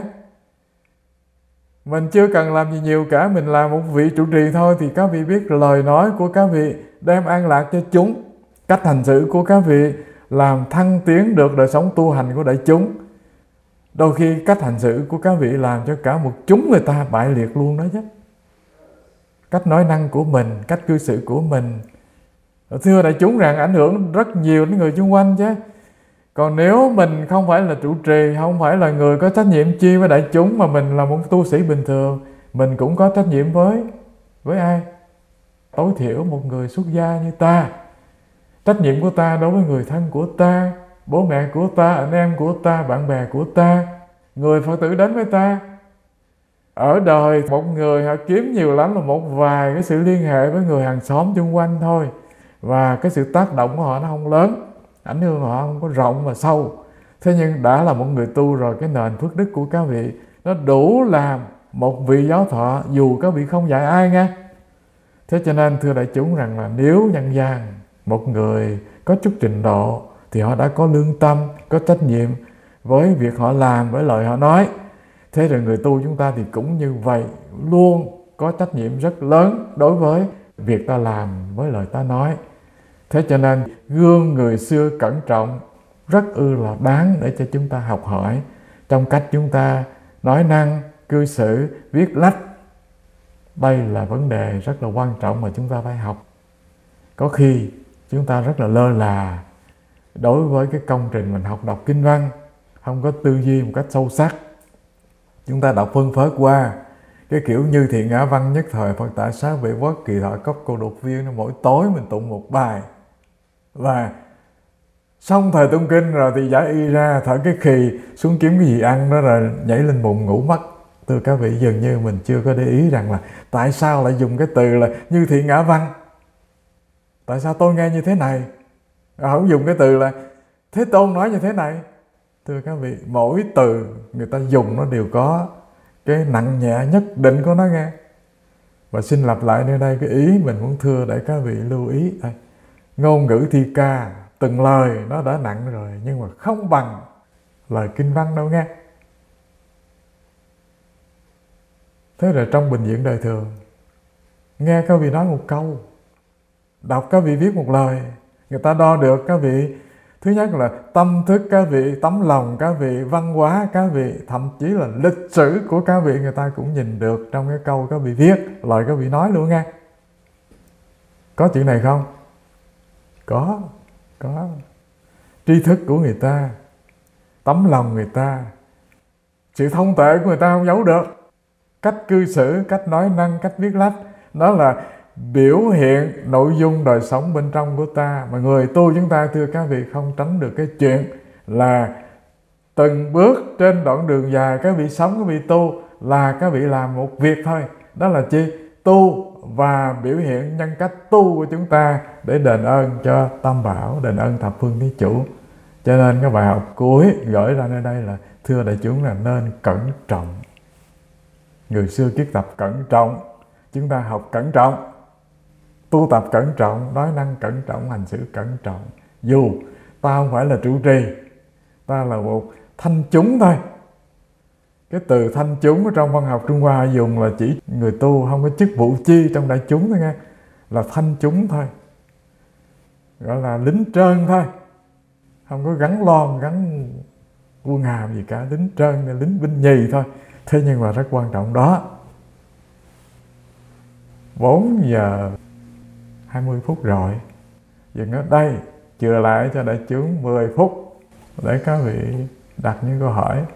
S1: Mình chưa cần làm gì nhiều cả, mình làm một vị trụ trì thôi, thì các vị biết lời nói của các vị đem an lạc cho chúng, cách hành xử của các vị làm thăng tiến được đời sống tu hành của đại chúng. Đôi khi cách hành xử của các vị làm cho cả một chúng người ta bại liệt luôn đó chứ. Cách nói năng của mình, cách cư xử của mình, thưa đại chúng rằng ảnh hưởng rất nhiều đến người xung quanh chứ. Còn nếu mình không phải là trụ trì, không phải là người có trách nhiệm chi với đại chúng, mà mình là một tu sĩ bình thường, mình cũng có trách nhiệm với với ai? Tối thiểu một người xuất gia như ta. Trách nhiệm của ta đối với người thân của ta, bố mẹ của ta, anh em của ta, bạn bè của ta, người Phật tử đến với ta. Ở đời một người họ kiếm nhiều lắm là một vài cái sự liên hệ với người hàng xóm xung quanh thôi, và cái sự tác động của họ nó không lớn, ảnh hưởng họ không có rộng và sâu. Thế nhưng đã là một người tu rồi, cái nền phước đức của các vị nó đủ làm một vị giáo thọ, dù các vị không dạy ai nghe. Thế cho nên thưa đại chúng rằng là nếu nhân gian một người có chút trình độ thì họ đã có lương tâm, có trách nhiệm với việc họ làm, với lời họ nói. Thế rồi người tu chúng ta thì cũng như vậy, luôn có trách nhiệm rất lớn đối với việc ta làm, với lời ta nói. Thế cho nên gương người xưa cẩn trọng rất ư là đáng để cho chúng ta học hỏi trong cách chúng ta nói năng, cư xử, viết lách Đây là vấn đề rất là quan trọng mà chúng ta phải học. Có khi chúng ta rất là lơ là đối với cái công trình mình học đọc kinh văn, không có tư duy một cách sâu sắc. Chúng ta đọc phân phớt qua cái kiểu như Thiện Ngã Văn Nhất Thời Phật Tại Xá Vệ Quốc Kỳ Thọ Cấp Cô Đột Viên, nó mỗi tối mình tụng một bài, và xong thời tụng kinh rồi thì giải y ra, thở cái khì xuống kiếm cái gì ăn đó rồi nhảy lên bụng ngủ mất. Thưa các vị, dường như mình chưa có để ý rằng là tại sao lại dùng cái từ là như Thiện Ngã Văn. Tại sao tôi nghe như thế này, không dùng cái từ là Thế Tôn nói như thế này. Thưa các vị, mỗi từ người ta dùng nó đều có cái nặng nhẹ nhất định của nó nghe. Và xin lặp lại nơi đây cái ý mình muốn thưa để các vị lưu ý. Đây, ngôn ngữ thi ca, từng lời nó đã nặng rồi, nhưng mà không bằng lời kinh văn đâu nghe. Thế rồi trong bình diện đời thường, nghe các vị nói một câu, đọc các vị viết một lời, người ta đo được các vị. Thứ nhất là tâm thức các vị, tấm lòng các vị, văn hóa các vị, thậm chí là lịch sử của các vị, người ta cũng nhìn được trong cái câu các vị viết, lời các vị nói luôn nghe. Có chuyện này không? Có, có. Tri thức của người ta, tấm lòng người ta, sự thông tuệ của người ta không giấu được. Cách cư xử, cách nói năng, cách viết lách, đó là biểu hiện nội dung đời sống bên trong của ta. Mà người tu chúng ta, thưa các vị, không tránh được cái chuyện là từng bước trên đoạn đường dài các vị sống, các vị tu là các vị làm một việc thôi. Đó là chi? Tu và biểu hiện nhân cách tu của chúng ta để đền ơn cho Tam Bảo, đền ơn thập phương thí chủ. Cho nên cái bài học cuối gửi ra nơi đây là thưa đại chúng là nên cẩn trọng. Người xưa kiết tập cẩn trọng, chúng ta học cẩn trọng, tu tập cẩn trọng, nói năng cẩn trọng, hành xử cẩn trọng. Dù ta không phải là trụ trì, ta là một thanh chúng thôi. Cái từ thanh chúng ở trong văn học Trung Hoa dùng là chỉ người tu không có chức vụ chi trong đại chúng thôi nghe, là thanh chúng thôi, gọi là lính trơn thôi, không có gắn lon gắn quân hàm gì cả, lính trơn, lính binh nhì thôi. Thế nhưng mà rất quan trọng đó. Bốn giờ hai mươi phút rồi, dừng ở đây, chừa lại cho đại chúng mười phút để các vị đặt những câu hỏi.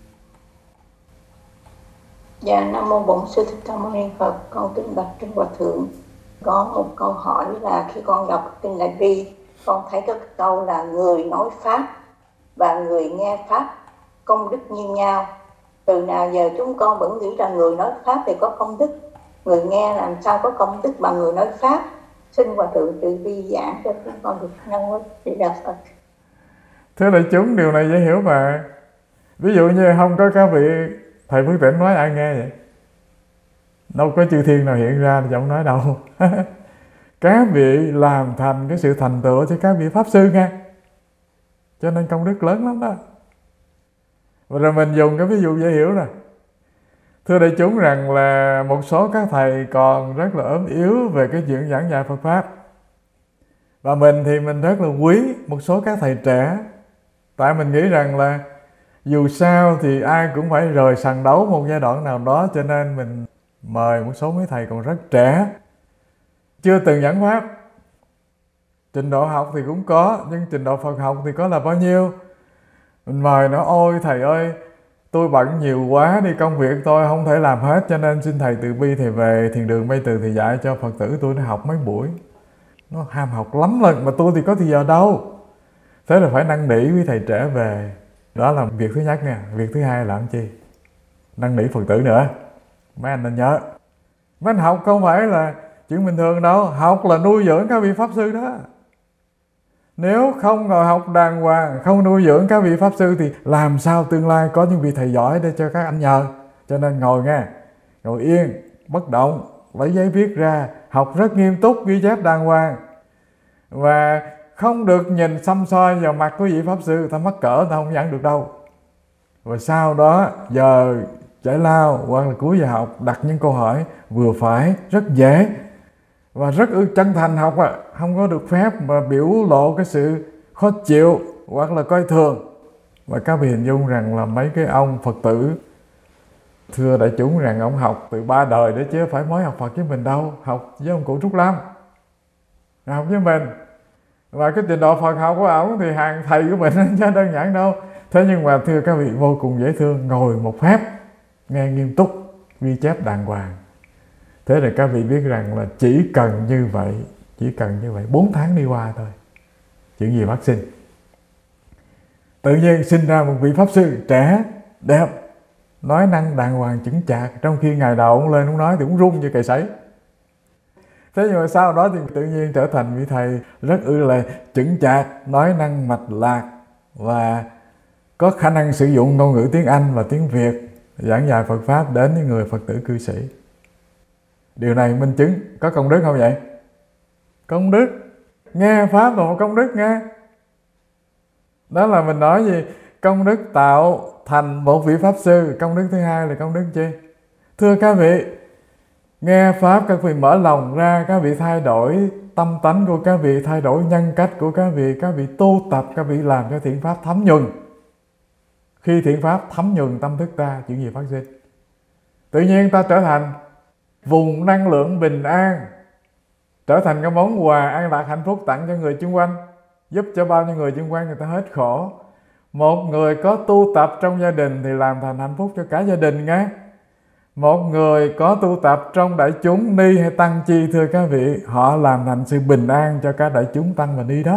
S2: Dạ, Nam Mô Bổn Sư Thích Ca Mâu Ni Phật. Con kính bạch Trung Hòa Thượng, có một câu hỏi là khi con đọc kinh Đại Bi, con thấy có câu là người nói Pháp và người nghe Pháp công đức như nhau. Từ nào giờ chúng con vẫn nghĩ rằng người nói Pháp thì có công đức, người nghe làm sao có công đức bằng người nói Pháp. Xin Hòa Thượng từ bi giảng cho chúng con được năng lực để đạt Phật.
S1: Thưa đại chúng, điều này dễ hiểu mà. Ví dụ như không có các vị thầy Phước Tỉnh nói ai nghe vậy? Đâu có chư thiên nào hiện ra giọng nói đâu. Các vị làm thành cái sự thành tựu cho các vị Pháp Sư nghe, cho nên công đức lớn lắm đó. Và rồi mình dùng cái ví dụ dễ hiểu rồi. Thưa đại chúng rằng là một số các thầy còn rất là ốm yếu về cái chuyện giảng dạy Phật Pháp. Và mình thì mình rất là quý một số các thầy trẻ. Tại mình nghĩ rằng là dù sao thì ai cũng phải rời sàn đấu một giai đoạn nào đó, cho nên mình mời một số mấy thầy còn rất trẻ, chưa từng giảng Pháp. Trình độ học thì cũng có, nhưng trình độ Phật học thì có là bao nhiêu. Mình mời nó, ôi thầy ơi, tôi bận nhiều quá đi, công việc tôi không thể làm hết, cho nên xin thầy từ bi thầy về thiền đường Mây Từ thì dạy cho Phật tử tôi nó học mấy buổi. Nó ham học lắm lần, mà tôi thì có thì giờ đâu. Thế là phải năn nỉ với thầy trẻ về. Đó là việc thứ nhất nha. Việc thứ hai là làm chi? Năn nỉ Phật tử nữa. Mấy anh nên nhớ, mấy anh học không phải là chuyện bình thường đâu. Học là nuôi dưỡng các vị Pháp Sư đó. Nếu không ngồi học đàng hoàng, không nuôi dưỡng các vị Pháp Sư thì làm sao tương lai có những vị thầy giỏi để cho các anh nhờ. Cho nên ngồi nghe, ngồi yên, bất động, lấy giấy viết ra, học rất nghiêm túc, ghi chép đàng hoàng. Và không được nhìn xăm soi vào mặt của vị Pháp Sư, ta mắc cỡ, ta không giảng được đâu. Và sau đó giờ giải lao hoặc là cuối giờ học đặt những câu hỏi vừa phải, rất dễ và rất chân thành học à. Không có được phép mà biểu lộ cái sự khó chịu hoặc là coi thường. Và các vị hình dung rằng là mấy cái ông Phật tử thưa đại chúng rằng ông học từ ba đời đấy chứ phải mới học Phật với mình đâu, học với ông cụ Trúc Lâm, học với mình. Và cái trình độ Phật học của ổng thì hàng thầy của mình chứ đơn giản đâu. Thế nhưng mà thưa các vị, vô cùng dễ thương, ngồi một phép, nghe nghiêm túc, ghi chép đàng hoàng. Thế thì các vị biết rằng là chỉ cần như vậy, chỉ cần như vậy, bốn tháng đi qua thôi, chuyện gì phát sinh? Tự nhiên sinh ra một vị Pháp Sư trẻ, đẹp, nói năng đàng hoàng chững chạc, trong khi ngày đầu ông lên ông nói thì cũng run như cày sấy. Thế nhưng mà sau đó thì tự nhiên trở thành vị thầy rất ư là chững chạc, nói năng mạch lạc và có khả năng sử dụng ngôn ngữ tiếng Anh và tiếng Việt giảng dạy Phật Pháp đến với người Phật tử cư sĩ. Điều này minh chứng có công đức không vậy? Công đức. Nghe Pháp là một công đức nghe. Đó là mình nói gì? Công đức tạo thành một vị Pháp Sư. Công đức thứ hai là công đức chi? Thưa các vị, nghe Pháp các vị mở lòng ra, các vị thay đổi tâm tánh của các vị, thay đổi nhân cách của các vị, các vị tu tập, các vị làm cho thiện Pháp thấm nhuần. Khi thiện Pháp thấm nhuần tâm thức ta, chuyện gì phát sinh? Tự nhiên ta trở thành vùng năng lượng bình an, trở thành cái món quà an lạc hạnh phúc tặng cho người xung quanh, giúp cho bao nhiêu người xung quanh người ta hết khổ. Một người có tu tập trong gia đình thì làm thành hạnh phúc cho cả gia đình nghe. Một người có tu tập trong đại chúng ni hay tăng chi, thưa các vị, họ làm thành sự bình an cho cả đại chúng tăng và ni đó.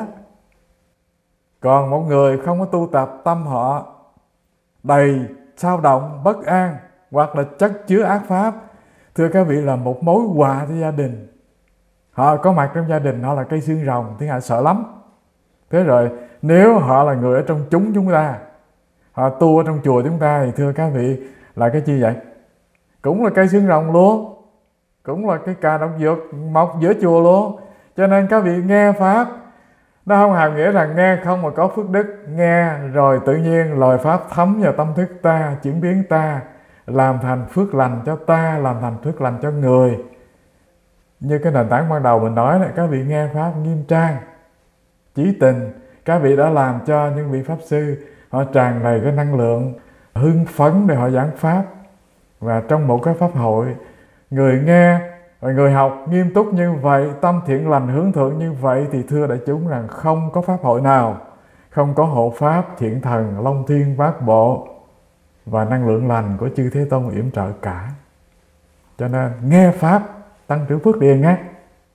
S1: Còn một người không có tu tập, tâm họ đầy sao động, bất an hoặc là chất chứa ác pháp, thưa các vị, là một mối họa cho gia đình. Họ có mặt trong gia đình, họ là cây xương rồng, thiên hạ sợ lắm. Thế rồi nếu họ là người ở trong chúng chúng ta, họ tu ở trong chùa chúng ta, thì thưa các vị là cái chi vậy? Cũng là cây xương rồng luôn, cũng là cái cà độc dược mọc giữa chùa luôn. Cho nên các vị nghe Pháp, nó không hàm nghĩa rằng nghe không mà có phước đức. Nghe rồi tự nhiên lời Pháp thấm vào tâm thức ta, chuyển biến ta, làm thành phước lành cho ta, làm thành phước lành cho người. Như cái nền tảng ban đầu mình nói là các vị nghe Pháp nghiêm trang, chí tình, các vị đã làm cho những vị Pháp Sư họ tràn đầy cái năng lượng hưng phấn để họ giảng Pháp. Và trong một cái Pháp hội, người nghe và người học nghiêm túc như vậy, tâm thiện lành hướng thượng như vậy, thì thưa đại chúng rằng không có Pháp hội nào không có hộ Pháp, thiện thần, Long Thiên, Bát Bộ và năng lượng lành của chư Thế Tôn yểm trợ cả. Cho nên nghe Pháp tăng trưởng phước điền nghe.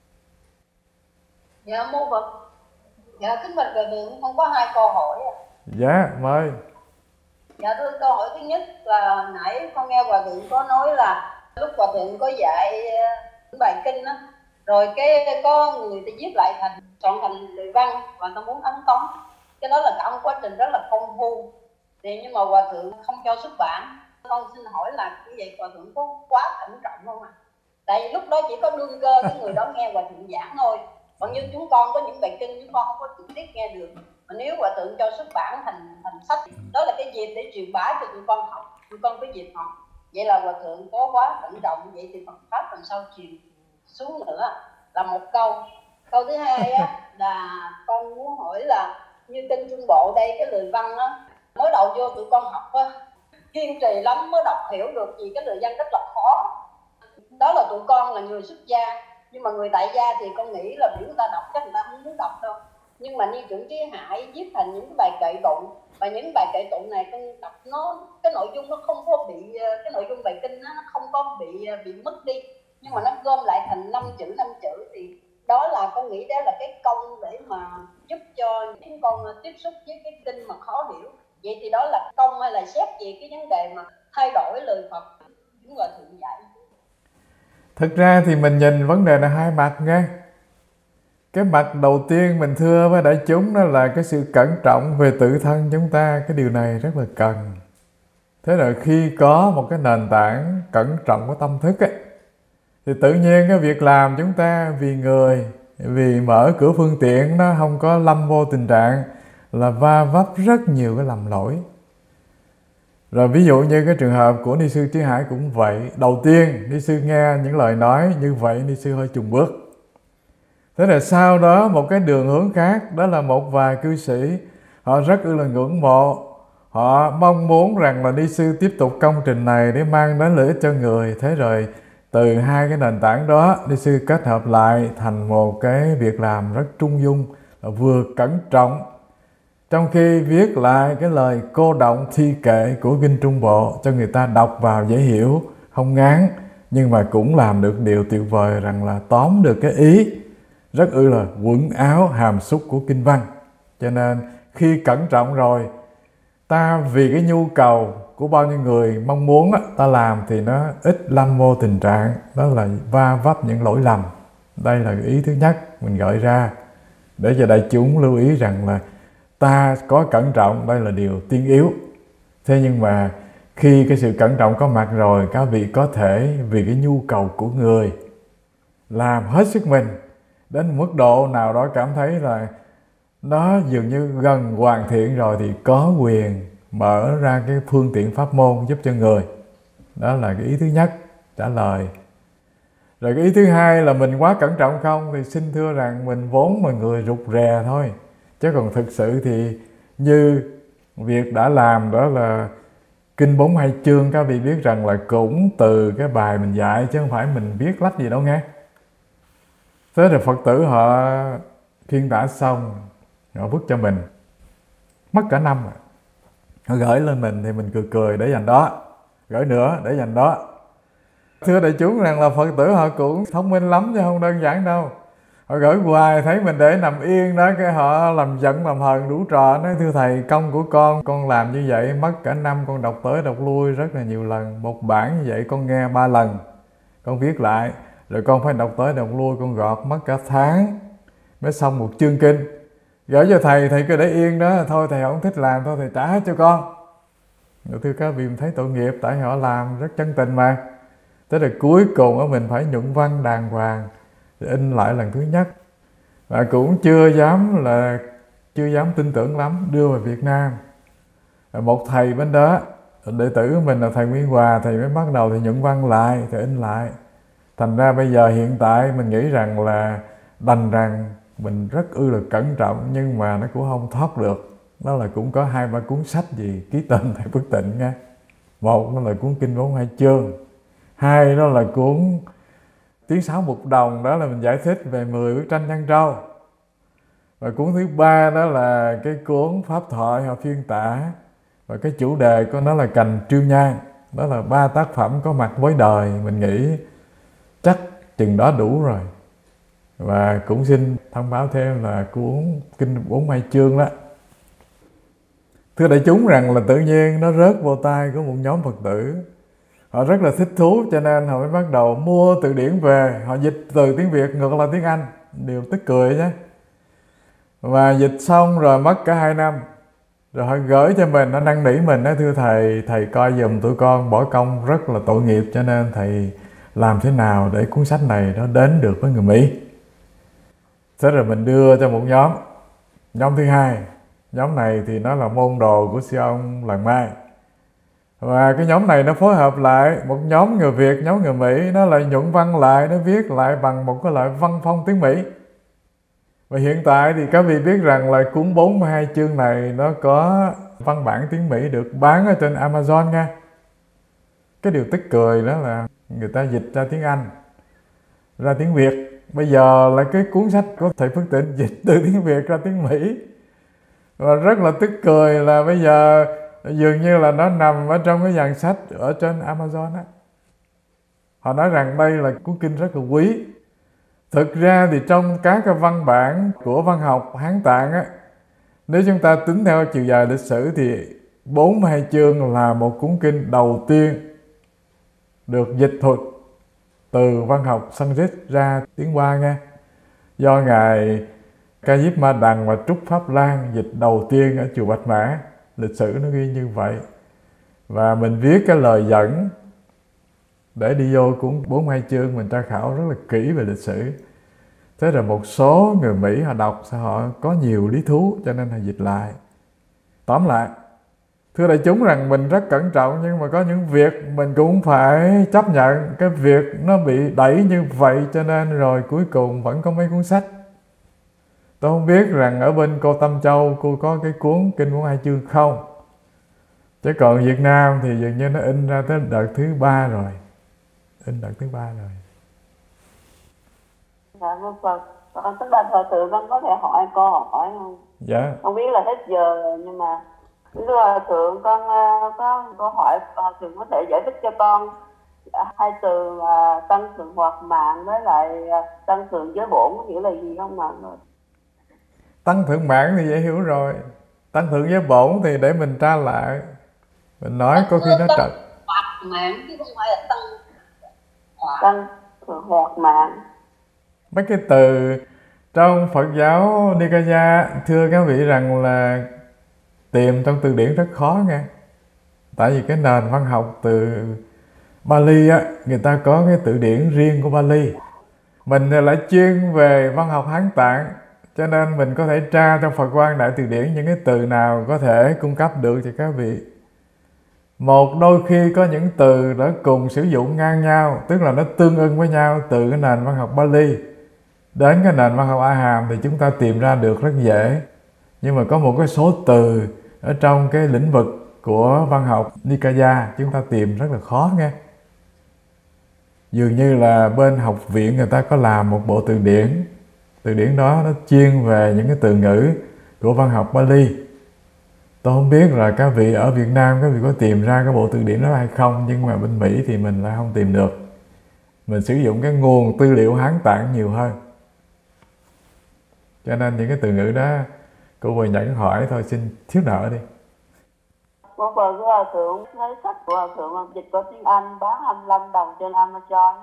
S3: Dạ mô Phật. Dạ kính bạch Hòa Thượng, con có hai câu hỏi.
S1: Dạ mời.
S3: Dạ thưa, câu hỏi thứ nhất là nãy con nghe Hòa Thượng có nói là lúc Hòa Thượng có dạy bài kinh á, rồi cái có người ta viết lại thành soạn thành lời văn và ta muốn ấn tống. Cái đó là cả một quá trình rất là công phu. Thì nhưng mà Hòa Thượng không cho xuất bản. Con xin hỏi là như vậy Hòa Thượng có quá cẩn trọng không ạ? À? Tại vì lúc đó chỉ có đương cơ cái người đó nghe Hòa Thượng giảng thôi. Còn như chúng con có những bài kinh chúng con không có trực tiếp nghe được. Mà nếu Hòa Thượng cho xuất bản thành thành sách, đó là cái dịp để truyền bá cho tụi con học, tụi con có dịp học. Vậy là Hòa Thượng có quá cẩn trọng, vậy thì Phật Pháp làm sao truyền xuống nữa, là một câu. Câu thứ hai á, là con muốn hỏi là như kinh Trung Bộ đây, cái lời văn á, mới đầu vô tụi con học á, kiên trì lắm mới đọc hiểu được, vì cái lời văn rất là khó. Đó là tụi con là người xuất gia, nhưng mà người tại gia thì con nghĩ là biểu người ta đọc chắc người ta không muốn đọc đâu. Nhưng mà Ni Trưởng Trí Hải viết thành những cái bài kệ tụng, và những bài kệ tụng này con đọc nó, cái nội dung nó không có bị, cái nội dung bài kinh nó, nó không có bị bị mất đi, nhưng mà nó gom lại thành năm chữ năm chữ, thì đó là con nghĩ đó là cái công để mà giúp cho chúng con tiếp xúc với cái kinh mà khó hiểu. Vậy thì đó là công hay là xét về cái vấn đề mà thay đổi lời Phật chúng Hòa Thượng dạy?
S1: Thực ra thì mình nhìn vấn đề là hai mặt nghe. Cái mặt đầu tiên mình thưa với đại chúng đó là cái sự cẩn trọng về tự thân chúng ta. Cái điều này rất là cần. Thế là khi có một cái nền tảng cẩn trọng của tâm thức ấy, thì tự nhiên cái việc làm chúng ta vì người, vì mở cửa phương tiện, nó không có lâm vô tình trạng là va vấp rất nhiều cái lầm lỗi. Rồi ví dụ như cái trường hợp của Ni Sư Trí Hải cũng vậy. Đầu tiên Ni Sư nghe những lời nói như vậy, Ni Sư hơi chùng bước. Thế là sau đó một cái đường hướng khác, đó là một vài cư sĩ họ rất ư là ngưỡng mộ, Họ mong muốn rằng là ni sư tiếp tục công trình này để mang đến lợi ích cho người. Thế rồi từ hai cái nền tảng đó, ni sư kết hợp lại thành một cái việc làm rất trung dung, vừa cẩn trọng. Trong khi viết lại cái lời cô động thi kệ của Kinh Trung Bộ cho người ta đọc vào dễ hiểu, không ngán, nhưng mà cũng làm được điều tuyệt vời rằng là tóm được cái ý rất ư là quần áo hàm xúc của kinh văn. Cho nên khi cẩn trọng rồi, ta vì cái nhu cầu của bao nhiêu người mong muốn ta làm thì nó ít lâm vô tình trạng đó là va vấp những lỗi lầm. Đây là ý thứ nhất mình gợi ra để cho đại chúng lưu ý rằng là ta có cẩn trọng, đây là điều tiên yếu. Thế nhưng mà khi cái sự cẩn trọng có mặt rồi, các vị có thể vì cái nhu cầu của người làm hết sức mình đến mức độ nào đó cảm thấy là nó dường như gần hoàn thiện rồi thì có quyền mở ra cái phương tiện pháp môn giúp cho người. Đó là cái ý thứ nhất trả lời. Rồi cái ý thứ hai là mình quá cẩn trọng không? Thì xin thưa rằng mình vốn mà người rụt rè thôi. Chứ còn thực sự thì như việc đã làm đó là Kinh bốn mươi hai chương, các vị biết rằng là cũng từ cái bài mình dạy chứ không phải mình viết lách gì đâu nghe. Thế rồi Phật tử họ phiên tả xong, họ vứt cho mình. Mất cả năm rồi. Họ gửi lên mình thì mình cười cười để dành đó. Gửi nữa để dành đó. Thưa đại chúng rằng là Phật tử họ cũng thông minh lắm chứ không đơn giản đâu. Họ gửi hoài thấy mình để nằm yên đó, cái họ làm giận làm hờn đủ trò. Nói thưa thầy, công của con, con làm như vậy mất cả năm, con đọc tới đọc lui rất là nhiều lần. Một bản như vậy con nghe ba lần, con viết lại, rồi con phải đọc tới đọc lui, con gọt mất cả tháng mới xong một chương kinh. Gửi cho thầy, thầy cứ để yên đó, thôi thầy không thích làm, thôi thầy trả hết cho con. Rồi thưa các vị, mình thấy tội nghiệp, tại họ làm rất chân tình mà. Thế rồi cuối cùng mình phải nhuận văn đàng hoàng, in lại lần thứ nhất. Và cũng chưa dám là chưa dám tin tưởng lắm, đưa vào Việt Nam. Một thầy bên đó, đệ tử của mình là thầy Nguyên Hòa, thầy mới bắt đầu thì nhuận văn lại, thì in lại. Thành ra bây giờ hiện tại mình nghĩ rằng là đành rằng mình rất ư là cẩn trọng, nhưng mà nó cũng không thoát được. Đó là cũng có hai ba cuốn sách gì ký tên thầy Phước Tịnh nha. Một đó là cuốn Kinh bốn mươi hai chương, hai đó là cuốn Tiếng Sáo Mục Đồng, đó là mình giải thích về mười bức tranh Trăn Trâu. Và cuốn thứ ba đó là cái cuốn Pháp Thoại họ phiên tả, và cái chủ đề của nó là Cành Triêu Nhang. Đó là ba tác phẩm có mặt với đời, mình nghĩ chắc chừng đó đủ rồi. Và cũng xin thông báo thêm là cuốn Kinh bốn mươi hai chương đó. Thưa đại chúng rằng là tự nhiên nó rớt vô tay của một nhóm Phật tử. Họ rất là thích thú cho nên họ mới bắt đầu mua từ điển về. Họ dịch từ tiếng Việt ngược lại tiếng Anh. Điều tức cười chứ. Và dịch xong rồi mất cả hai năm. Rồi họ gửi cho mình, nó năn nỉ mình, nói thưa thầy, thầy coi giùm tụi con bỏ công rất là tội nghiệp, cho nên thầy làm thế nào để cuốn sách này nó đến được với người Mỹ. Thế rồi mình đưa cho một nhóm. Nhóm thứ hai, nhóm này thì nó là môn đồ của sư ông Làng Mai. Và cái nhóm này nó phối hợp lại một nhóm người Việt, nhóm người Mỹ, nó lại nhuận văn lại, nó viết lại bằng một cái loại văn phong tiếng Mỹ. Và hiện tại thì các vị biết rằng là cuốn bốn mươi hai chương này nó có văn bản tiếng Mỹ được bán ở trên Amazon nha. Cái điều tức cười đó là người ta dịch ra tiếng Anh, ra tiếng Việt. Bây giờ là cái cuốn sách của thầy Phước Tịnh dịch từ tiếng Việt ra tiếng Mỹ. Và rất là tức cười là bây giờ dường như là nó nằm ở trong cái dàn sách ở trên Amazon á. Họ nói rằng đây là cuốn kinh rất là quý. Thực ra thì trong các cái văn bản của văn học Hán Tạng á, nếu chúng ta tính theo chiều dài lịch sử thì bốn mươi hai chương là một cuốn kinh đầu tiên được dịch thuật từ văn học Sanskrit ra tiếng Hoa nha. Do Ngài Ca Diếp Ma Đằng và Trúc Pháp Lan dịch đầu tiên ở chùa Bạch Mã. Lịch sử nó ghi như vậy. Và mình viết cái lời dẫn để đi vô cuốn bốn mươi hai chương, mình tra khảo rất là kỹ về lịch sử. Thế rồi một số người Mỹ họ đọc, họ có nhiều lý thú cho nên họ dịch lại. Tóm lại, thưa đại chúng rằng mình rất cẩn trọng, nhưng mà có những việc mình cũng phải chấp nhận. Cái việc nó bị đẩy như vậy cho nên rồi cuối cùng vẫn có mấy cuốn sách. Tôi không biết rằng ở bên cô Tâm Châu cô có cái cuốn Kinh bốn mươi hai chương không. Chứ còn Việt Nam thì dường như nó in ra tới đợt thứ ba rồi, in đợt thứ ba rồi.
S3: Dạ vâng Phật. Ờ, tức là Hòa thượng con có thể hỏi câu hỏi không?
S1: Dạ.
S3: Không biết là hết giờ rồi, nhưng mà thưa Hòa thượng, con uh, có câu hỏi, Hòa thượng có thể giải thích cho con hai từ uh, tăng thượng hoạt mạng với lại uh, tăng thượng giới bổn có nghĩa là gì không ạ?
S1: Tăng thượng mạng thì dễ hiểu rồi. Tăng thượng giới bổn thì để mình tra lại, mình nói có khi nó trật.
S3: Hoạt mạng chứ không phải là tăng hoạt. Tăng thượng hoạt mạng.
S1: Mấy cái từ trong Phật giáo Nikaya, thưa các vị rằng là tìm trong từ điển rất khó nghe. Tại vì cái nền văn học từ Bali á, người ta có cái từ điển riêng của Bali. Mình lại chuyên về văn học Hán Tạng, cho nên mình có thể tra trong Phật Quang Đại Từ Điển những cái từ nào có thể cung cấp được cho các vị. Một đôi khi có những từ đã cùng sử dụng ngang nhau, tức là nó tương ưng với nhau từ cái nền văn học Bali đến cái nền văn học A Hàm thì chúng ta tìm ra được rất dễ. Nhưng mà có một cái số từ ở trong cái lĩnh vực của văn học Nikaya chúng ta tìm rất là khó nghe. Dường như là bên học viện người ta có làm một bộ từ điển. Từ điển đó nó chuyên về những cái từ ngữ của văn học Bali. Tôi không biết là các vị ở Việt Nam các vị có tìm ra cái bộ từ điển đó hay không, nhưng mà bên Mỹ thì mình lại không tìm được. Mình sử dụng cái nguồn tư liệu Hán Tạng nhiều hơn. Cho nên những cái từ ngữ đó cô vừa nhẫn hỏi thôi, xin thiếu nợ đi.
S3: Một phần của Hòa thượng lấy sách của Hòa thượng dịch có tiếng Anh bán hai mươi lăm đồng trên Amazon.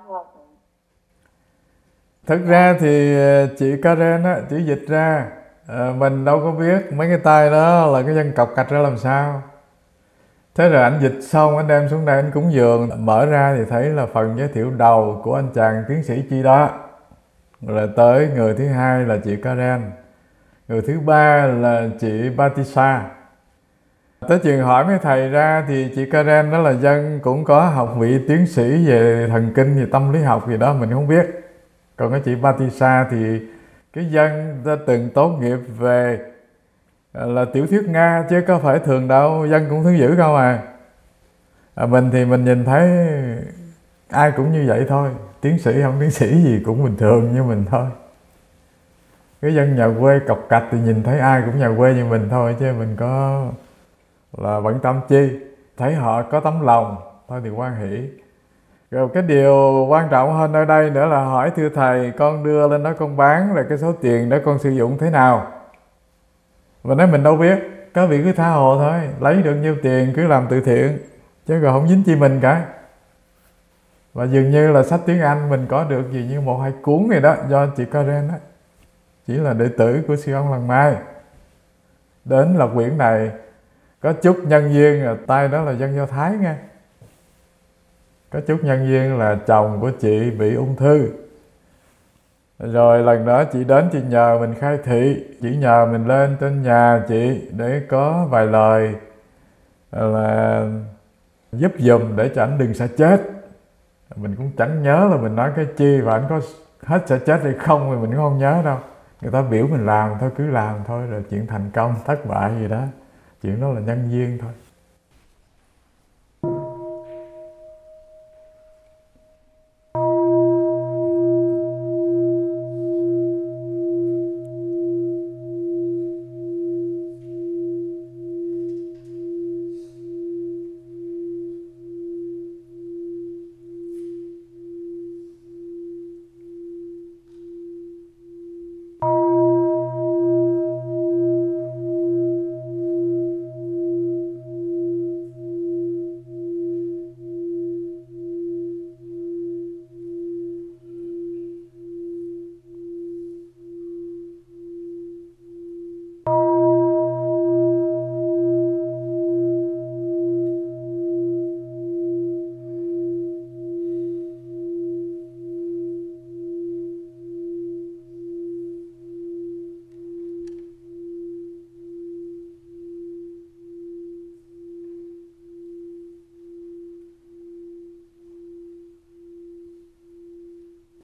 S1: Thực ra thì chị Karen á, chỉ dịch ra, à, mình đâu có biết mấy cái tay đó là cái dân cọc cạch ra làm sao. Thế rồi anh dịch xong anh đem xuống đây anh cúng dường, mở ra thì thấy là phần giới thiệu đầu của anh chàng tiến sĩ chi đó. Rồi tới người thứ hai là chị Karen, người thứ ba là chị Batisa. Tới chuyện hỏi mấy thầy ra thì chị Karen đó là dân cũng có học vị tiến sĩ về thần kinh, về tâm lý học gì đó mình không biết. Còn cái chị Batisa thì cái dân đã từng tốt nghiệp về là tiểu thuyết Nga chứ có phải thường đâu, dân cũng thứ dữ không à. à. Mình thì mình nhìn thấy ai cũng như vậy thôi, tiến sĩ không tiến sĩ gì cũng bình thường như mình thôi. Cái dân nhà quê cọc cạch thì nhìn thấy ai cũng nhà quê như mình thôi, chứ mình có là bận tâm chi. Thấy họ có tấm lòng thôi thì hoan hỷ. Rồi cái điều quan trọng hơn ở đây nữa là hỏi thưa thầy, con đưa lên đó con bán là cái số tiền đó con sử dụng thế nào? Và nói mình đâu biết, các vị cứ tha hồ thôi, lấy được nhiêu tiền cứ làm từ thiện, chứ còn không dính chi mình cả. Và dường như là sách tiếng Anh mình có được gì như một hai cuốn này đó, do chị Karen đó, chỉ là đệ tử của sư ông Lần Mai. Đến Lộc Quyển này có chút nhân duyên, là tay đó là dân Do Thái nghe. Có chút nhân duyên là chồng của chị bị ung thư. Rồi lần đó chị đến chị nhờ mình khai thị, chị nhờ mình lên trên nhà chị để có vài lời là giúp giùm để cho ảnh đừng sợ chết. Mình cũng chẳng nhớ là mình nói cái chi và ảnh có hết sợ chết hay không thì mình cũng không nhớ đâu. Người ta biểu mình làm thôi, cứ làm thôi, rồi chuyện thành công thất bại gì đó, chuyện đó là nhân duyên thôi.